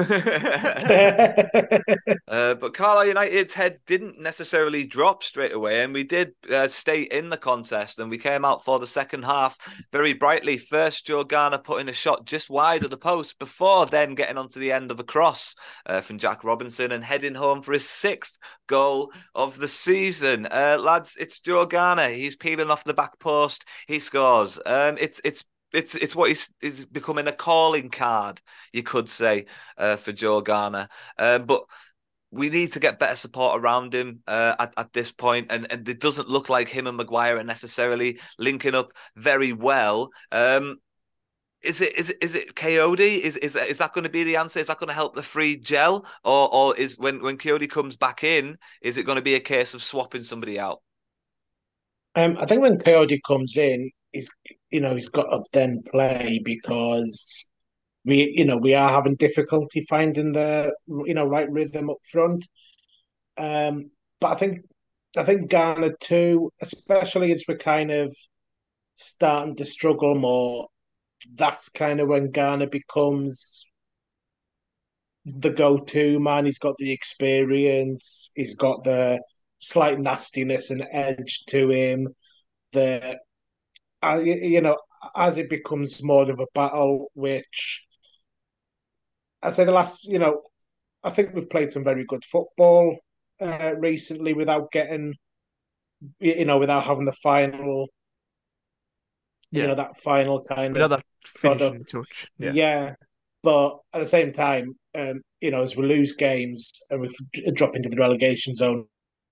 but Carlisle United's head didn't necessarily drop straight away, and we did uh, stay in the contest, and we came out for the second half very brightly. First, Joe Garner putting a shot just wide of the post before then getting onto the end of a cross uh, from Jack Robinson and heading home for his sixth goal of the season. Uh, lads, it's Joe Garner. He's peeling off the back post. He scores. Um, it's it's It's it's what is is becoming a calling card, you could say, uh, for Joe Garner. Um, but we need to get better support around him uh, at, at this point, and, and it doesn't look like him and Maguire are necessarily linking up very well. Um, is it is it is it Coyote? Is is that, is that going to be the answer? Is that going to help the free gel, or or is when when Coyote comes back in, is it going to be a case of swapping somebody out? Um, I think when Coyote comes in, he's you know he's got to then play because we you know we are having difficulty finding the you know right rhythm up front. Um, but I think I think Garner too, especially as we're kind of starting to struggle more. That's kind of when Garner becomes the go-to man. He's got the experience. He's got the slight nastiness and edge to him. The uh, you know, as it becomes more of a battle, which I say the last, you know, I think we've played some very good football uh, recently without getting, you know, without having the final, Yeah. you know, that final kind Without of that finishing product. touch. Yeah. Yeah. But at the same time, um, you know, as we lose games and we drop into the relegation zone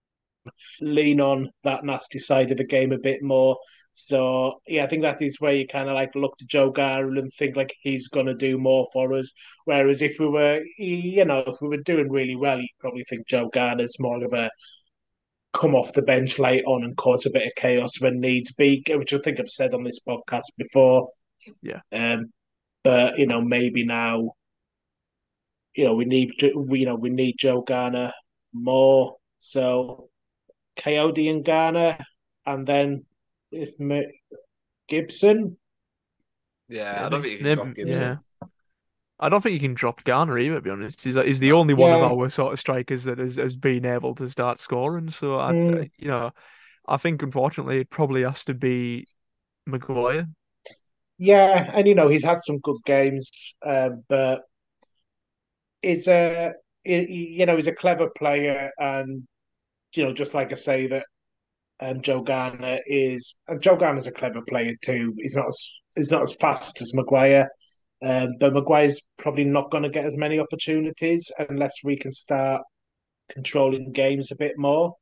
lean on that nasty side of the game a bit more. So yeah, I think that is where you kind of like look to Joe Garner and think like he's going to do more for us. Whereas if we were, you know, if we were doing really well, you probably think Joe Garner's more of a come off the bench late on and cause a bit of chaos when needs be, which I think I've said on this podcast before. Yeah. Um, but you know, maybe now, you know, we need we you know we need Joe Garner more. So Coyote and Garner, and then if Gibson. Yeah, Yeah, I don't think you can maybe- drop Gibson. yeah. I don't think you can drop Garner either, to be honest. He's, he's the only one of Yeah. our sort of strikers that has, has been able to start scoring. So, I, Mm. you know, I think unfortunately it probably has to be Maguire. Yeah, and you know he's had some good games, uh, but he's a you know he's a clever player, and you know just like I say that um, Joe Garner is and Joe Garner's a clever player too. He's not as he's not as fast as Maguire, um, but Maguire's probably not going to get as many opportunities unless we can start controlling games a bit more.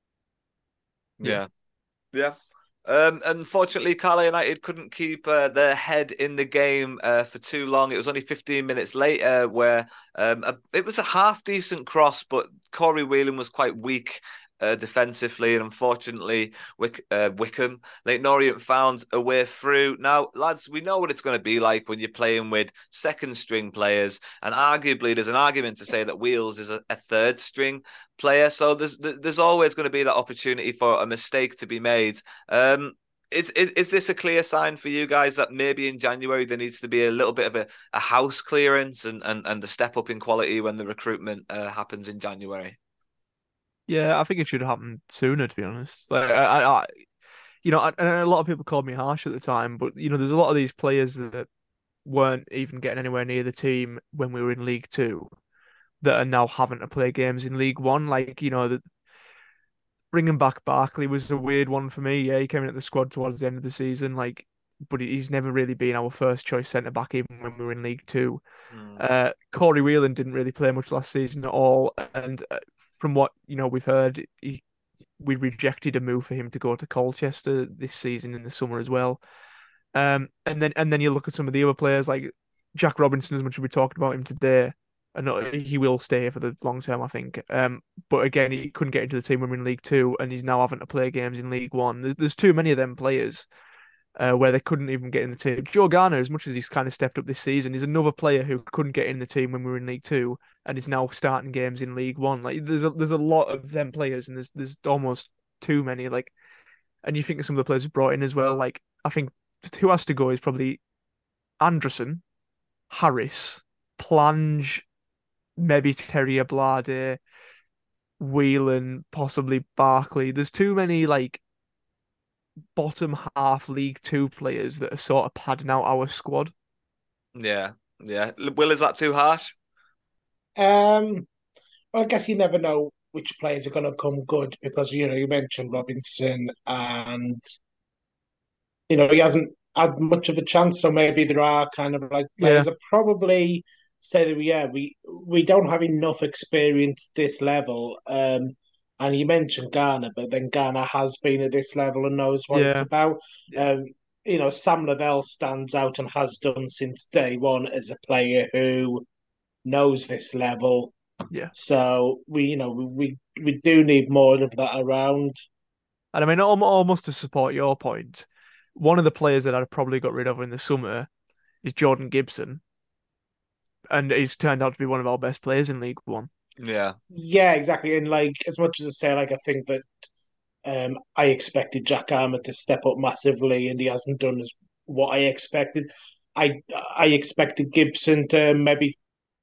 Yeah. Yeah. Um, unfortunately, Carlisle United couldn't keep uh, their head in the game uh, for too long. It was only fifteen minutes later where um, a, it was a half decent cross, but Corey Whelan was quite weak uh, defensively, and unfortunately, Wick, uh, Wickham, Leyton Orient found a way through. Now, lads, we know what it's going to be like when you're playing with second string players, and arguably there's an argument to say that Wheels is a, a third string player, so there's there's always going to be that opportunity for a mistake to be made. Um, is, is is this a clear sign for you guys that maybe in January there needs to be a little bit of a, a house clearance and, and, and a step up in quality when the recruitment uh, happens in January? Yeah, I think it should happen sooner, to be honest. Like, I, I, you know, and a lot of people called me harsh at the time, but you know, there's a lot of these players that weren't even getting anywhere near the team when we were in League Two that are now having to play games in League One. Like, you know, the, bringing back Barkley was a weird one for me. Yeah, he came into the squad towards the end of the season, like, but he's never really been our first choice centre back, even when we were in League Two. Mm. Uh, Corey Whelan didn't really play much last season at all, and uh, from what you know we've heard, he, we rejected a move for him to go to Colchester this season in the summer as well. Um, and then and then you look at some of the other players like Jack Robinson, as much as we talked about him today. And he will stay here for the long term, I think. Um, but again, he couldn't get into the team when we're in League Two, and he's now having to play games in League One. There's, there's too many of them players uh, where they couldn't even get in the team. Joe Garner, as much as he's kind of stepped up this season, is another player who couldn't get in the team when we were in League Two, and is now starting games in League One. Like there's a there's a lot of them players, and there's there's almost too many. Like, and you think of some of the players we brought in as well. Like I think who has to go is probably Anderson, Harris, Plange. Maybe Terry Ablade, Whelan, possibly Barkley. There's too many like bottom half League Two players that are sort of padding out our squad. Yeah, yeah. Will, is that too harsh? Um, well, I guess you never know which players are going to come good because you know you mentioned Robinson and you know he hasn't had much of a chance, so maybe there are kind of like players Yeah. that probably say that yeah we we don't have enough experience at this level. Um, and you mentioned Garner, but then Garner has been at this level and knows what it's Yeah. about. Um, you know, Sam Lavelle stands out and has done since day one as a player who knows this level. Yeah. So we, you know, we we do need more of that around. And I mean, al- almost to support your point, one of the players that I'd probably got rid of in the summer is Jordan Gibson, and he's turned out to be one of our best players in League One. Yeah. Yeah, exactly. And like, as much as I say, like, I think that um, I expected Jack Armour to step up massively, and he hasn't done as what I expected. I I expected Gibson to maybe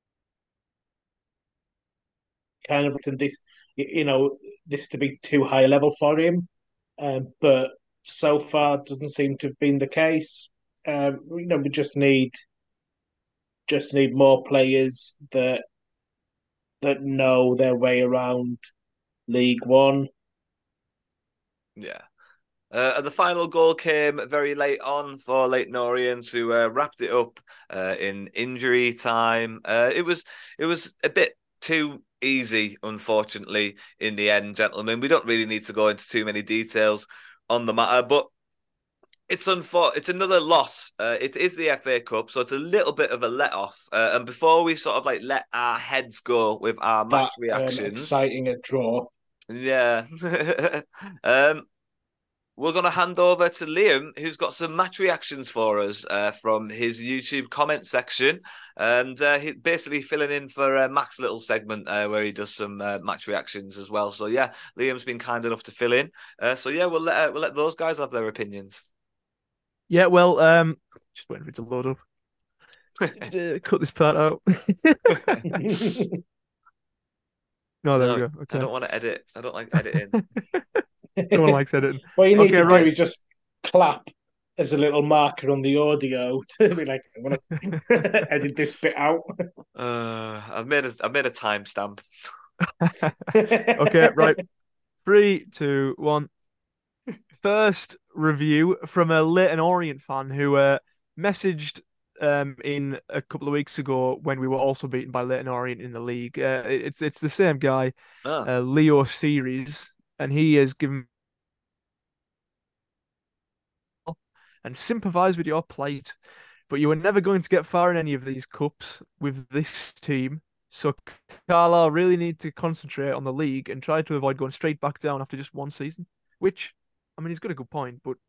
kind of this, you know, this to be too high level for him, um, but so far it doesn't seem to have been the case. Um, you know, we just need just need more players that that know their way around League One. Yeah. Uh, and the final goal came very late on for Leyton Orient, who uh, wrapped it up uh, in injury time. Uh, it was it was a bit too easy, unfortunately, in the end, gentlemen. We don't really need to go into too many details on the matter, but it's unfor- It's another loss. Uh, it is the F A Cup, so it's a little bit of a let-off. Uh, and before we sort of like let our heads go with our match that, reactions, um, exciting a draw. Yeah. um, we're going to hand over to Liam, who's got some match reactions for us uh, from his YouTube comment section. And uh, he's basically filling in for uh, Mac's little segment uh, where he does some uh, match reactions as well. So, yeah, Liam's been kind enough to fill in. Uh, so, yeah, we'll let, uh, we'll let those guys have their opinions. Yeah, well, um, just waiting for it to load up. uh, cut this part out. No, there no, we go. Okay. I don't want to edit. I don't like editing. No one likes editing. What you need okay, to right. do is just clap as a little marker on the audio to be like, I want to edit this bit out. Uh, I've made a I've made a timestamp. Okay, right. Three, two, one. First review from a Leyton Orient fan who uh, messaged um, in a couple of weeks ago when we were also beaten by Leyton Orient in the league. Uh, it's it's the same guy, oh. uh, Leo Series, and he has given and sympathise with your plight, but you are never going to get far in any of these cups with this team. So Carlisle really need to concentrate on the league and try to avoid going straight back down after just one season. Which, I mean, he's got a good point, but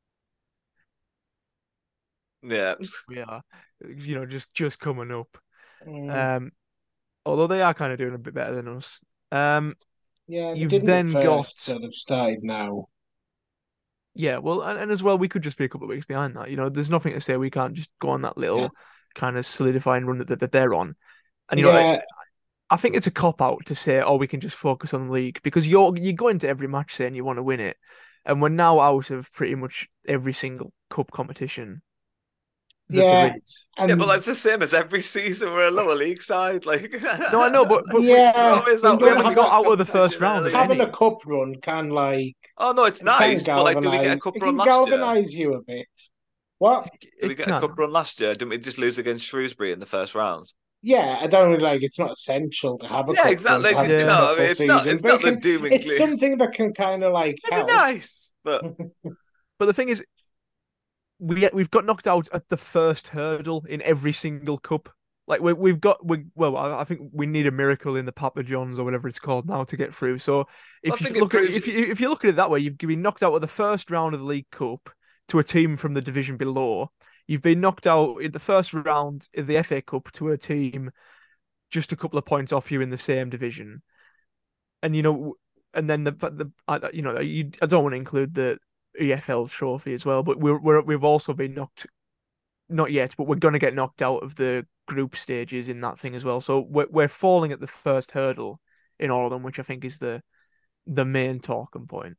yeah, we are, you know, just just coming up. Mm. Um, although they are kind of doing a bit better than us. Um, yeah, you've didn't then first, got so they've started now. Yeah, well, and, and as well, we could just be a couple of weeks behind that. You know, there's nothing to say we can't just go on that little Yeah. kind of solidifying run that, that they're on. And you know, Yeah. I, I think it's a cop out to say, oh, we can just focus on the league because you're you go into every match saying you want to win it, and we're now out of pretty much every single cup competition. that Yeah, there is. and yeah, but that's the same as every season. We're a lower league side, like. No, I know, but, but yeah, we're always we out- we don't haven't have got a- out of the first competition round. early. having any. a cup run can like Oh no, it's it can nice, but like, did we get a galvanise. cup It run can last year? galvanise you a bit. What? Did we It get a can. cup run last year? Didn't we just lose against Shrewsbury in the first round? Yeah, I don't really like. It's not essential to have a Yeah, cup exactly. run to have a You know, I successful mean, it's not- season, it's but not it the can- doom and it's gloom. something that can kind of like It'd help. be nice, but But the thing is, we we've got knocked out at the first hurdle in every single cup. Like we we've got we well, I, I think we need a miracle in the Papa John's or whatever it's called now to get through. So if I you think it look at proves- if you if you look at it that way, you've been knocked out of the first round of the League Cup to a team from the division below. You've been knocked out in the first round of the F A Cup to a team just a couple of points off you in the same division. And you know, and then the the I, you know you, I don't want to include the E F L trophy as well, but we're, we're we've also been knocked, not yet, but we're going to get knocked out of the group stages in that thing as well. So we're we're falling at the first hurdle in all of them, which I think is the the main talking point.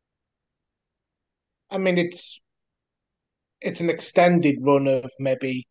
I mean, it's it's an extended run of maybe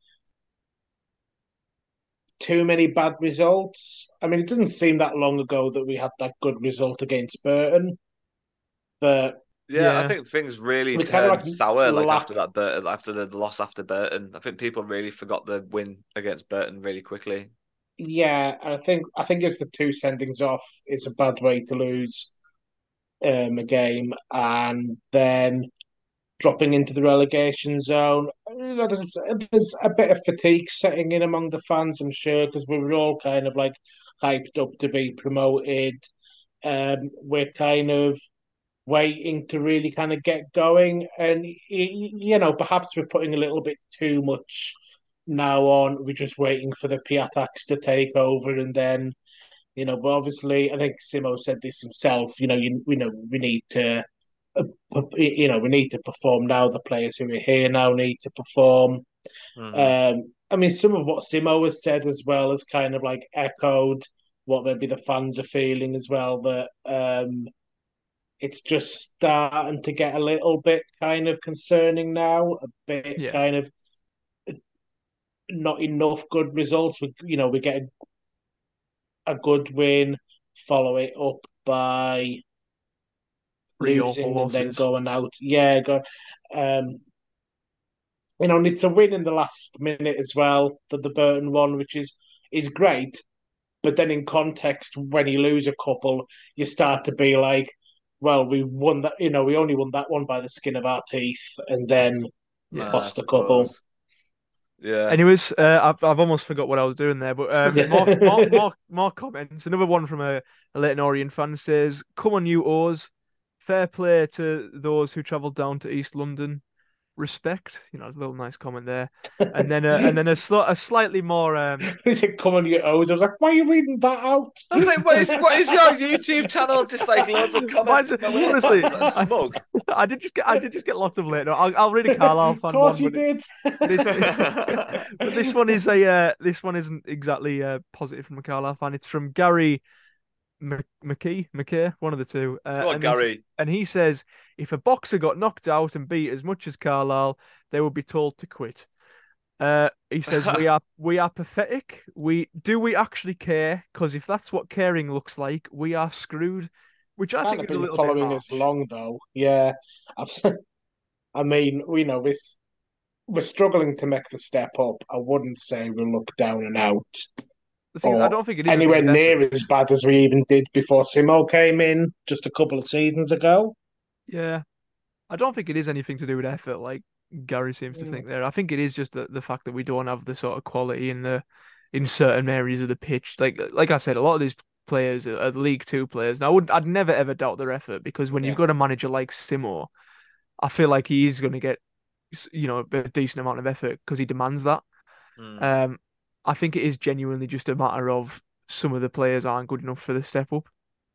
too many bad results. I mean, it doesn't seem that long ago that we had that good result against Burton, but yeah, I Yeah. think things really We kinda turned like sour like lack- after that Burton, after the loss after Burton. I think people really forgot the win against Burton really quickly. yeah, and I think I think it's the two sendings off. It's a bad way to lose um, a game, and then dropping into the relegation zone. You know, there's there's a bit of fatigue setting in among the fans, I'm sure, because we were all kind of like hyped up to be promoted. Um, we're kind of waiting to really kind of get going, and y- y- you know, perhaps we're putting a little bit too much now on. We're just waiting for the Piataks to take over, and then, you know, but obviously, I think Simo said this himself. You know, you we know we need to, uh, p- you know, we need to perform now. The players who are here now need to perform. Mhm. Um, I mean, some of what Simo has said as well has kind of like echoed what maybe the fans are feeling as well. That um, it's just starting to get a little bit kind of concerning now. A bit Yeah. kind of not enough good results. We, you know, we get a, a good win, follow it up by Three losing awful and then losses. going out. Yeah, go. Um, you know, and it's a win in the last minute as well, the the Burton one, which is is great. but then in context, when you lose a couple, you start to be like, well, we won that, you know, we only won that one by the skin of our teeth, and then Yeah, lost I a couple. suppose. Yeah. Anyways, uh, I've I've almost forgot what I was doing there, but um, more, more more more comments. Another one from a, a Leyton Orient fan says, "Come on, you O's. Fair play to those who travelled down to East London. Respect." You know, a little nice comment there. And then uh, and then a, sl- a slightly more. Um... He said, "Come on, you O's." I was like, "Why are you reading that out?" I was like, "What is what is your YouTube channel?" Just like loads of comments. Honestly, I, smug. I did just get I did just get lots of Leyton. I'll I'll read a Carlisle fan. Of course one, you but did. It, this, but this one is a uh, this one isn't exactly uh, positive from a Carlisle fan. It's from Gary McKee, McKay, one of the two. Uh, Go on, and Gary. He, and he says, if a boxer got knocked out and beat as much as Carlisle, they would be told to quit. Uh, he says, we are we are pathetic. We do we actually care? Because if that's what caring looks like, we are screwed. Which I Kind think of is a been little following bit us long though. Yeah, I've. I mean, we know this. We're struggling to make the step up. I wouldn't say we look down and out. The thing is, I don't think it is anywhere near as bad as we even did before Simo came in just a couple of seasons ago. Yeah, I don't think it is anything to do with effort, like Gary seems to Mm. think there. I think it is just the, the fact that we don't have the sort of quality in the in certain areas of the pitch. Like like I said, a lot of these players are, are League Two players. Now, I would I'd never ever doubt their effort, because when Yeah. you've got a manager like Simo, I feel like he is going to get, you know, a decent amount of effort because he demands that. Mm. Um, I think it is genuinely just a matter of some of the players aren't good enough for the step up.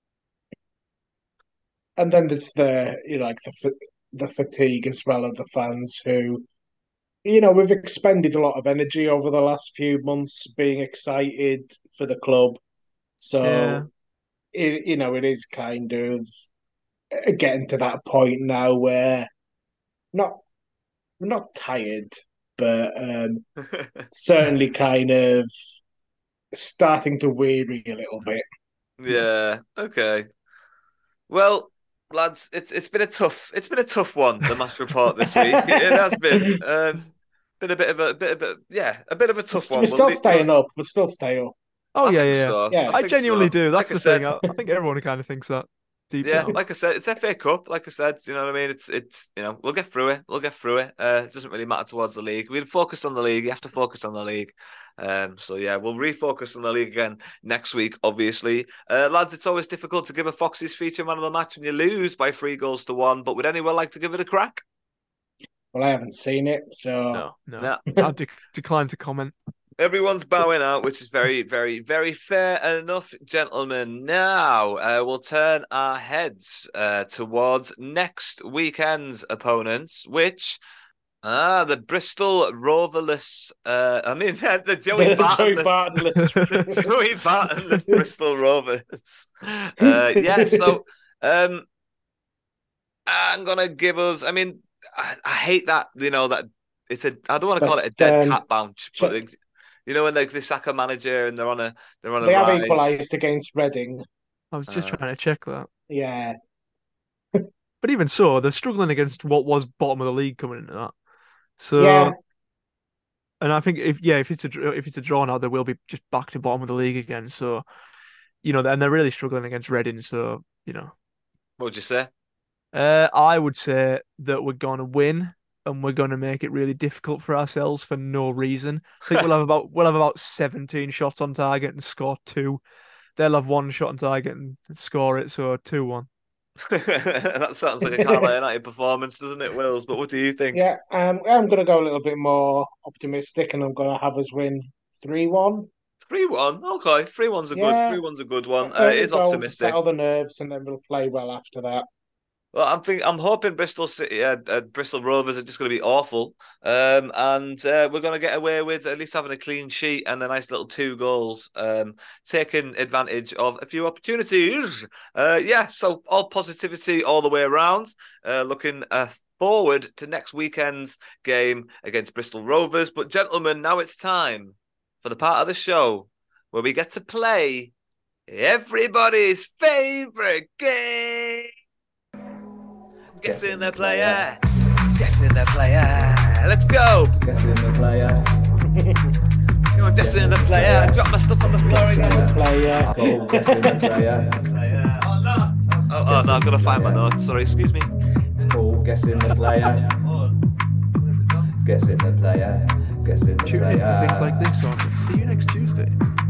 And then there's the you know like the fa- the fatigue as well of the fans who, you know, we've expended a lot of energy over the last few months being excited for the club. So, Yeah. it, you know, it is kind of getting to that point now where not we're not tired, but um, certainly kind of starting to weary a little bit. Yeah. Okay. Well, lads, it's it's been a tough it's been a tough one, the match report this week. It has been uh, been a bit of a, a bit of a yeah a bit of a tough We're one. still We'll- staying up. We'll still stay up. Oh I yeah, think yeah, so. Yeah. I think genuinely so. do. That's Like the I thing. said- I, I think everyone kind of thinks that deep Yeah, down. like I said, it's F A Cup. Like I said, you know what I mean. It's it's you know we'll get through it. We'll get through it. Uh, it doesn't really matter towards the league. We'll focus on the league. You have to focus on the league. Um, so yeah, we'll refocus on the league again next week. Obviously, uh, lads, it's always difficult to give a Foxes feature man of the match when you lose by three goals to one. But would anyone like to give it a crack? Well, I haven't seen it, so No, no. No. I de- decline to comment. Everyone's bowing out, which is very, very, very fair enough, gentlemen. Now uh, we'll turn our heads uh, towards next weekend's opponents, which ah, the Bristol Roverless. Uh, I mean, the Joey Joey Bartonless, Bartonless. the Joey Bartonless Bristol Rovers. Uh, yeah, so um, I'm gonna give us. I mean, I, I hate that. You know that it's a. I don't want to call it a Best, dead um, cat bounce, but. It, You know when they, they sack a manager and they're on a they're on a they have rise. equalised against Reading. I was just Uh, trying to check that. Yeah, But even so, they're struggling against what was bottom of the league coming into that. So, Yeah. and I think if yeah, if it's a dr- if it's a draw now, they will be just back to bottom of the league again. So, you know, and they're really struggling against Reading. So, you know, What would you say? uh, I would say that we're going to win, and we're going to make it really difficult for ourselves for no reason. I think we'll have about we'll have about seventeen shots on target and score two. They'll have one shot on target and score it, so two one. That sounds like a Carlisle United performance, doesn't it, Wills? But what do you think? yeah. Um, I'm going to go a little bit more optimistic, and I'm going to have us win three one. Three one. Okay, three one's a Yeah. good. Three one's a good one. Uh, it is optimistic. Settle the nerves, and then we'll play well after that. Well, I'm think I'm hoping Bristol City, uh, uh, Bristol Rovers are just going to be awful, um, and uh, we're going to get away with at least having a clean sheet and a nice little two goals, um, taking advantage of a few opportunities. Uh, yeah, so all positivity all the way around. Uh, looking uh, forward to next weekend's game against Bristol Rovers. But gentlemen, now it's time for the part of the show where we get to play everybody's favourite game. Guessing the player. Guessing the player. Let's go. Guessing the player. I'm guessing the player. I dropped my stuff on the floor again. Player. Oh, guessing the player. Oh, no. Oh, oh no, I've got to find my notes. Sorry, excuse me. Oh, guessing the player. Guessing the player. Guessing the Tune in player. for things like this on. See you next Tuesday.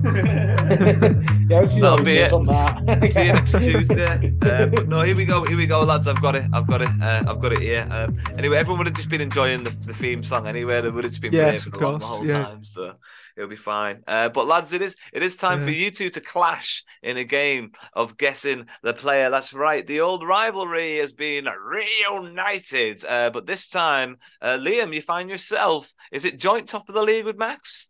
Yeah, this is That'll all be it is it. on that. See you next Tuesday. Uh, but no, here we go. Here we go, lads. I've got it. I've got it. Uh, I've got it here. Um, anyway, everyone would have just been enjoying the, the theme song anyway. They would have just been Yes, playing of it along the course, whole yeah. time, so it'll be fine. Uh, but lads, it is it is time Yeah. for you two to clash in a game of guessing the player. That's right. The old rivalry has been reunited. Uh, but this time, uh, Liam, you find yourself. Is it joint top of the league with Max?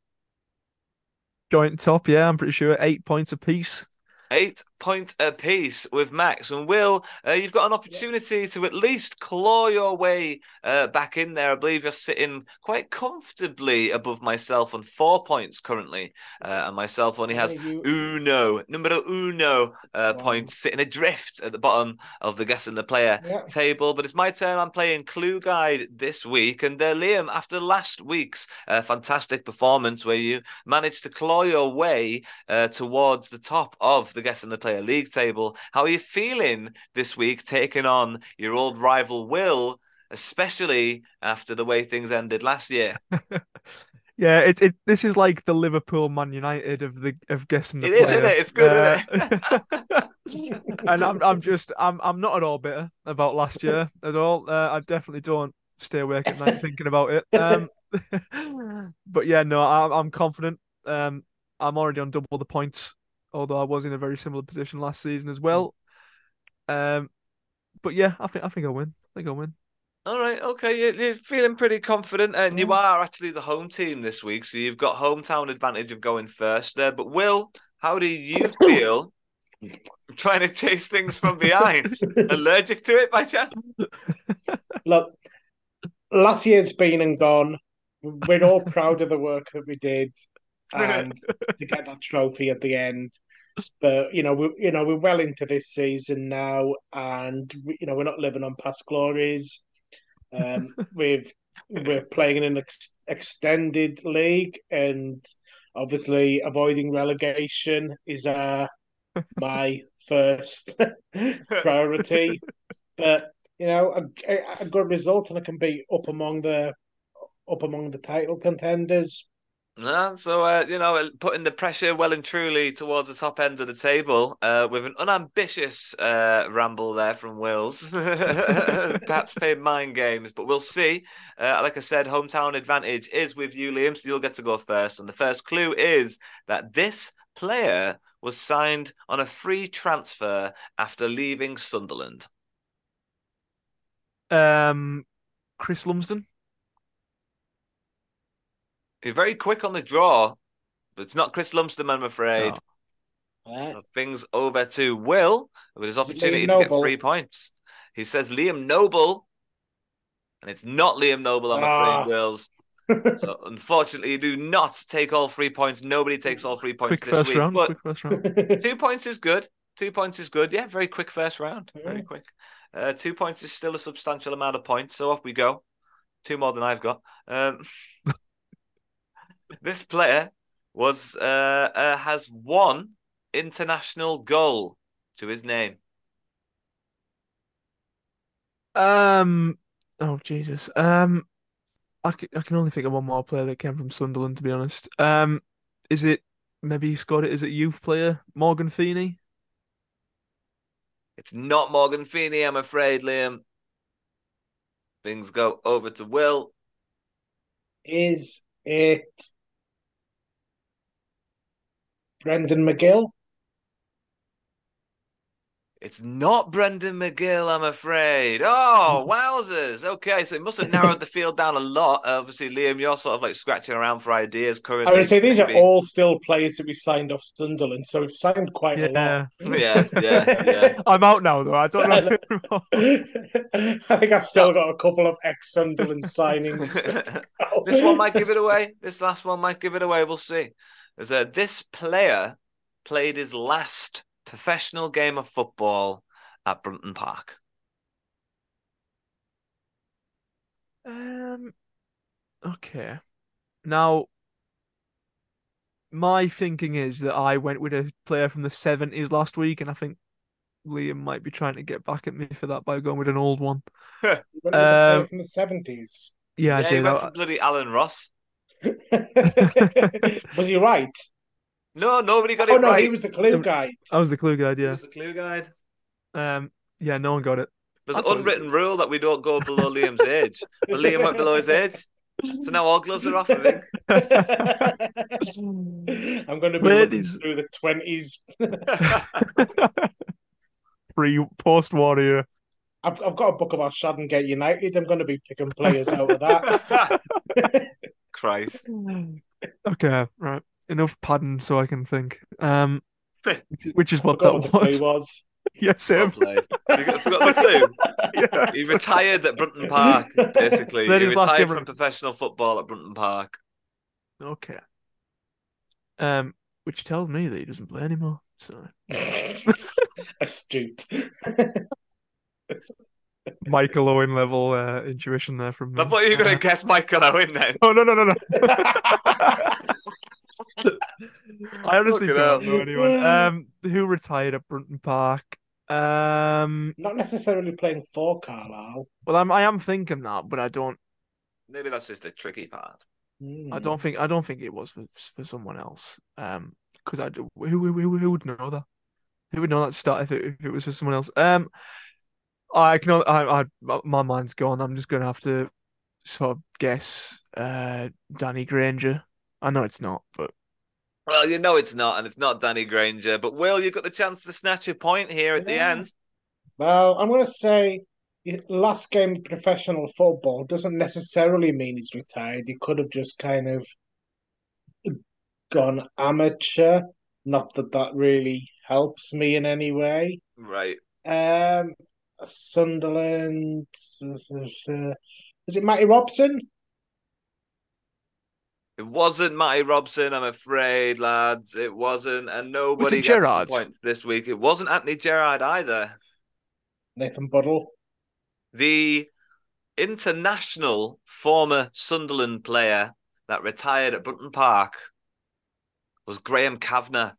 Joint top, yeah, I'm pretty sure. Eight points apiece. Eight points apiece with Max and Will. Uh, you've got an opportunity to at least claw your way uh, back in there. I believe you're sitting quite comfortably above myself on four points currently, uh, and myself only has you- uno, numero uno uh, Wow. points, sitting adrift at the bottom of the guessing the player Yeah. table. But it's my turn. I'm playing Clue Guide this week, and uh, Liam, after last week's uh, fantastic performance where you managed to claw your way uh, towards the top of the guessing the player league table, how are you feeling this week taking on your old rival Will, especially after the way things ended last year? Yeah, it it this is like the Liverpool Man United of the of guessing the It is, player. isn't it? It's good, Uh, and I'm I'm just I'm I'm not at all bitter about last year at all. Uh, I definitely don't stay awake at night thinking about it. Um, but yeah, no, I'm I'm confident. Um, I'm already on double the points, although I was in a very similar position last season as well. Um, but yeah, I think I think I'll win. I think I'll win. All right, okay, you're, you're feeling pretty confident, and you Mm. are actually the home team this week, so you've got hometown advantage of going first there. But Will, how do you feel trying to chase things from behind? Allergic to it by chance? Look, last year's been and gone. We're all proud of the work that we did, and to get that trophy at the end. But you know, we you know we're well into this season now, and we, you know we're not living on past glories. Um, we've we're playing in an ex- extended league, and obviously avoiding relegation is uh, my first priority. But you know, a, a, a good result, and I can be up among the up among the title contenders. No, so uh, you know, putting the pressure well and truly towards the top end of the table, uh, with an unambitious uh, ramble there from Wills, perhaps playing mind games, but we'll see. Uh, like I said, hometown advantage is with you, Liam, so you'll get to go first. And the first clue is that this player was signed on a free transfer after leaving Sunderland. Um, Chris Lumsden. You're very quick on the draw, but it's not Chris Lumsden, I'm afraid. Right. So things over to Will with his Is it opportunity Liam to get Noble? three points. He says Liam Noble, and it's not Liam Noble, I'm Ah. afraid, Wills. So unfortunately, you do not take all three points. Nobody takes all three points Quick this first week. round. But Quick first round. two points is good. Two points is good. Yeah, very quick first round. Very Yeah. quick. Uh, two points is still a substantial amount of points. So off we go. Two more than I've got. Um, this player was uh, uh, has one international goal to his name. Um. Oh Jesus. Um. I can, I can only think of one more player that came from Sunderland, to be honest. Um. Is it maybe he scored it? Is it youth player Morgan Feeney? It's not Morgan Feeney, I'm afraid, Liam. Things go over to Will. Is it Brendan McGill? It's not Brendan McGill, I'm afraid. Oh, wowzers. Okay, so it must have narrowed the field down a lot. Obviously, Liam, you're sort of like scratching around for ideas currently. I would say these are Maybe- all still players that we signed off Sunderland, so we've signed quite a lot. Yeah. Yeah, yeah, yeah. I'm out now though. I don't know. I think I've still got a couple of ex-Sunderland signings. This one might give it away. This last one might give it away. We'll see. As uh, this player played his last professional game of football at Brunton Park. Um. Okay. Now, my thinking is that I went with a player from the seventies last week, and I think Liam might be trying to get back at me for that by going with an old one. You went with a player from the seventies. Yeah, yeah I did. he went I- for bloody Alan Ross. Was he right? No, nobody got Oh it no, right. he was the clue guide. I was the clue guide, He yeah. was the clue guide. Um, yeah, no one got it. There's I an thought it unwritten rule that we don't go below Liam's age. But Liam went below his age. So now all gloves are off, I think. I'm going to be Ladies. looking through the twenties. Pre post war era. I've I've got a book about Shadowgate United. I'm going to be picking players out of that. Christ. Okay, right. Enough padding so I can think. Um, which is I what forgot that what the was. clue was. Yeah, same. Well played. You got, forgot the clue? Yeah. He retired at Brunton Park, basically. Then He his last retired game- from professional football at Brunton Park. Okay. Um, which tells me that he doesn't play anymore. So Astute. Michael Owen level uh, intuition there from me. I thought you were going Uh, to guess Michael Owen then. Oh no no no no! I honestly Fucking don't hell. know anyone. Um, who retired at Brunton Park? Um, Not necessarily playing for Carlisle. well, I'm I am thinking that, but I don't. Maybe that's just a tricky part. Hmm. I don't think I don't think it was for for someone else. Um, because I do- who, who who who would know that? Who would know that start if it if it was for someone else? Um, I can only- I I my mind's gone. I'm just gonna have to sort of guess. Uh, Danny Granger. I know it's not, but Well, you know it's not, and it's not Danny Granger. But Will, you got the chance to snatch a point here at the Yeah. end. Well, I'm going to say his last game of professional football doesn't necessarily mean he's retired. He could have just kind of gone amateur. Not that that really helps me in any way. Right. Um, Sunderland. Is it Matty Robson? It wasn't Matty Robson, I'm afraid, lads. It wasn't, and nobody Was it gets Gerrard? the point this week. It wasn't Anthony Gerrard either. Nathan Buddle. The international former Sunderland player that retired at Brunton Park was Graham Kavanagh,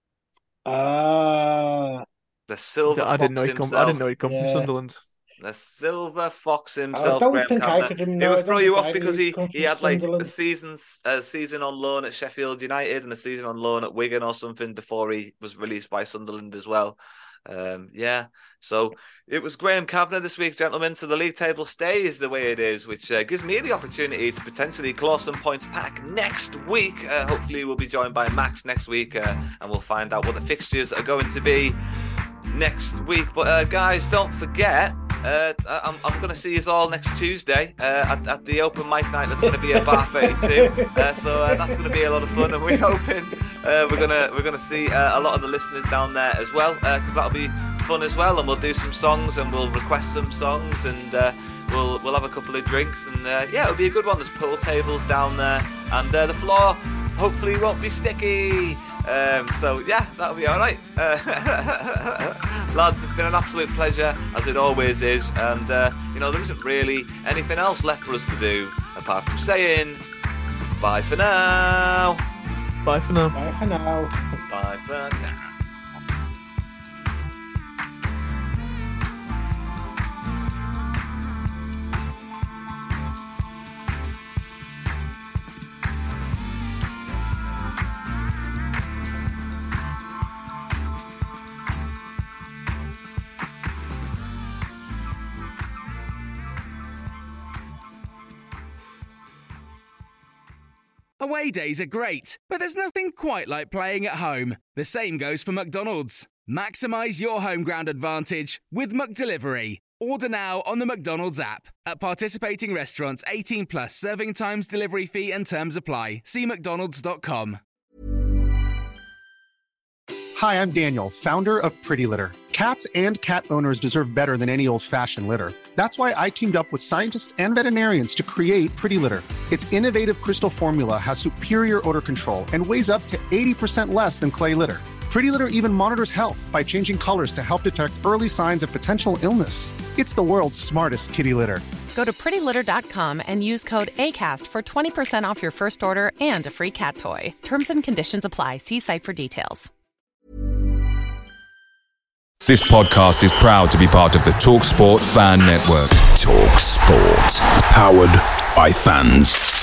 Ah, the silver I didn't know fox he'd come. himself. I didn't know he'd come Yeah. from Sunderland. The silver fox himself, don't Graham think I Kavanagh. could even He know- I would don't throw you think off I knew because he'd he, come he from had like a Sunderland. season a season on loan at Sheffield United and a season on loan at Wigan or something before he was released by Sunderland as well. Um, yeah, so it was Graham Kavanagh this week, gentlemen. So the league table stays the way it is, which uh, gives me the opportunity to potentially claw some points back next week. Uh, hopefully, we'll be joined by Max next week, uh, and we'll find out what the fixtures are going to be next week. But uh, guys, don't forget. Uh, I'm, I'm going to see you all next Tuesday uh, at, at the open mic night. That's going to be at Bar thirty-two, uh, so uh, that's going to be a lot of fun. And we're hoping uh, we're gonna we're gonna see uh, a lot of the listeners down there as well, because that'll be fun as well. And we'll do some songs, and we'll request some songs, and uh, we'll we'll have a couple of drinks, and uh, yeah, it'll be a good one. There's pool tables down there, and uh, the floor hopefully won't be sticky. Um, so yeah, that'll be all right. Uh, lads, it's been an absolute pleasure, as it always is, and uh, you know, there isn't really anything else left for us to do apart from saying bye for now. Bye for now. Bye for now. Bye for now. Away days are great, but there's nothing quite like playing at home. The same goes for McDonald's. Maximise your home ground advantage with McDelivery. Order now on the McDonald's app. At participating restaurants, eighteen plus, serving times, delivery fee and terms apply. See mcdonalds dot com. Hi, I'm Daniel, founder of Pretty Litter. Cats and cat owners deserve better than any old-fashioned litter. That's why I teamed up with scientists and veterinarians to create Pretty Litter. Its innovative crystal formula has superior odor control and weighs up to eighty percent less than clay litter. Pretty Litter even monitors health by changing colors to help detect early signs of potential illness. It's the world's smartest kitty litter. Go to pretty litter dot com and use code ACAST for twenty percent off your first order and a free cat toy. Terms and conditions apply. See site for details. This podcast is proud to be part of the TalkSport Fan Network. TalkSport. Powered by fans.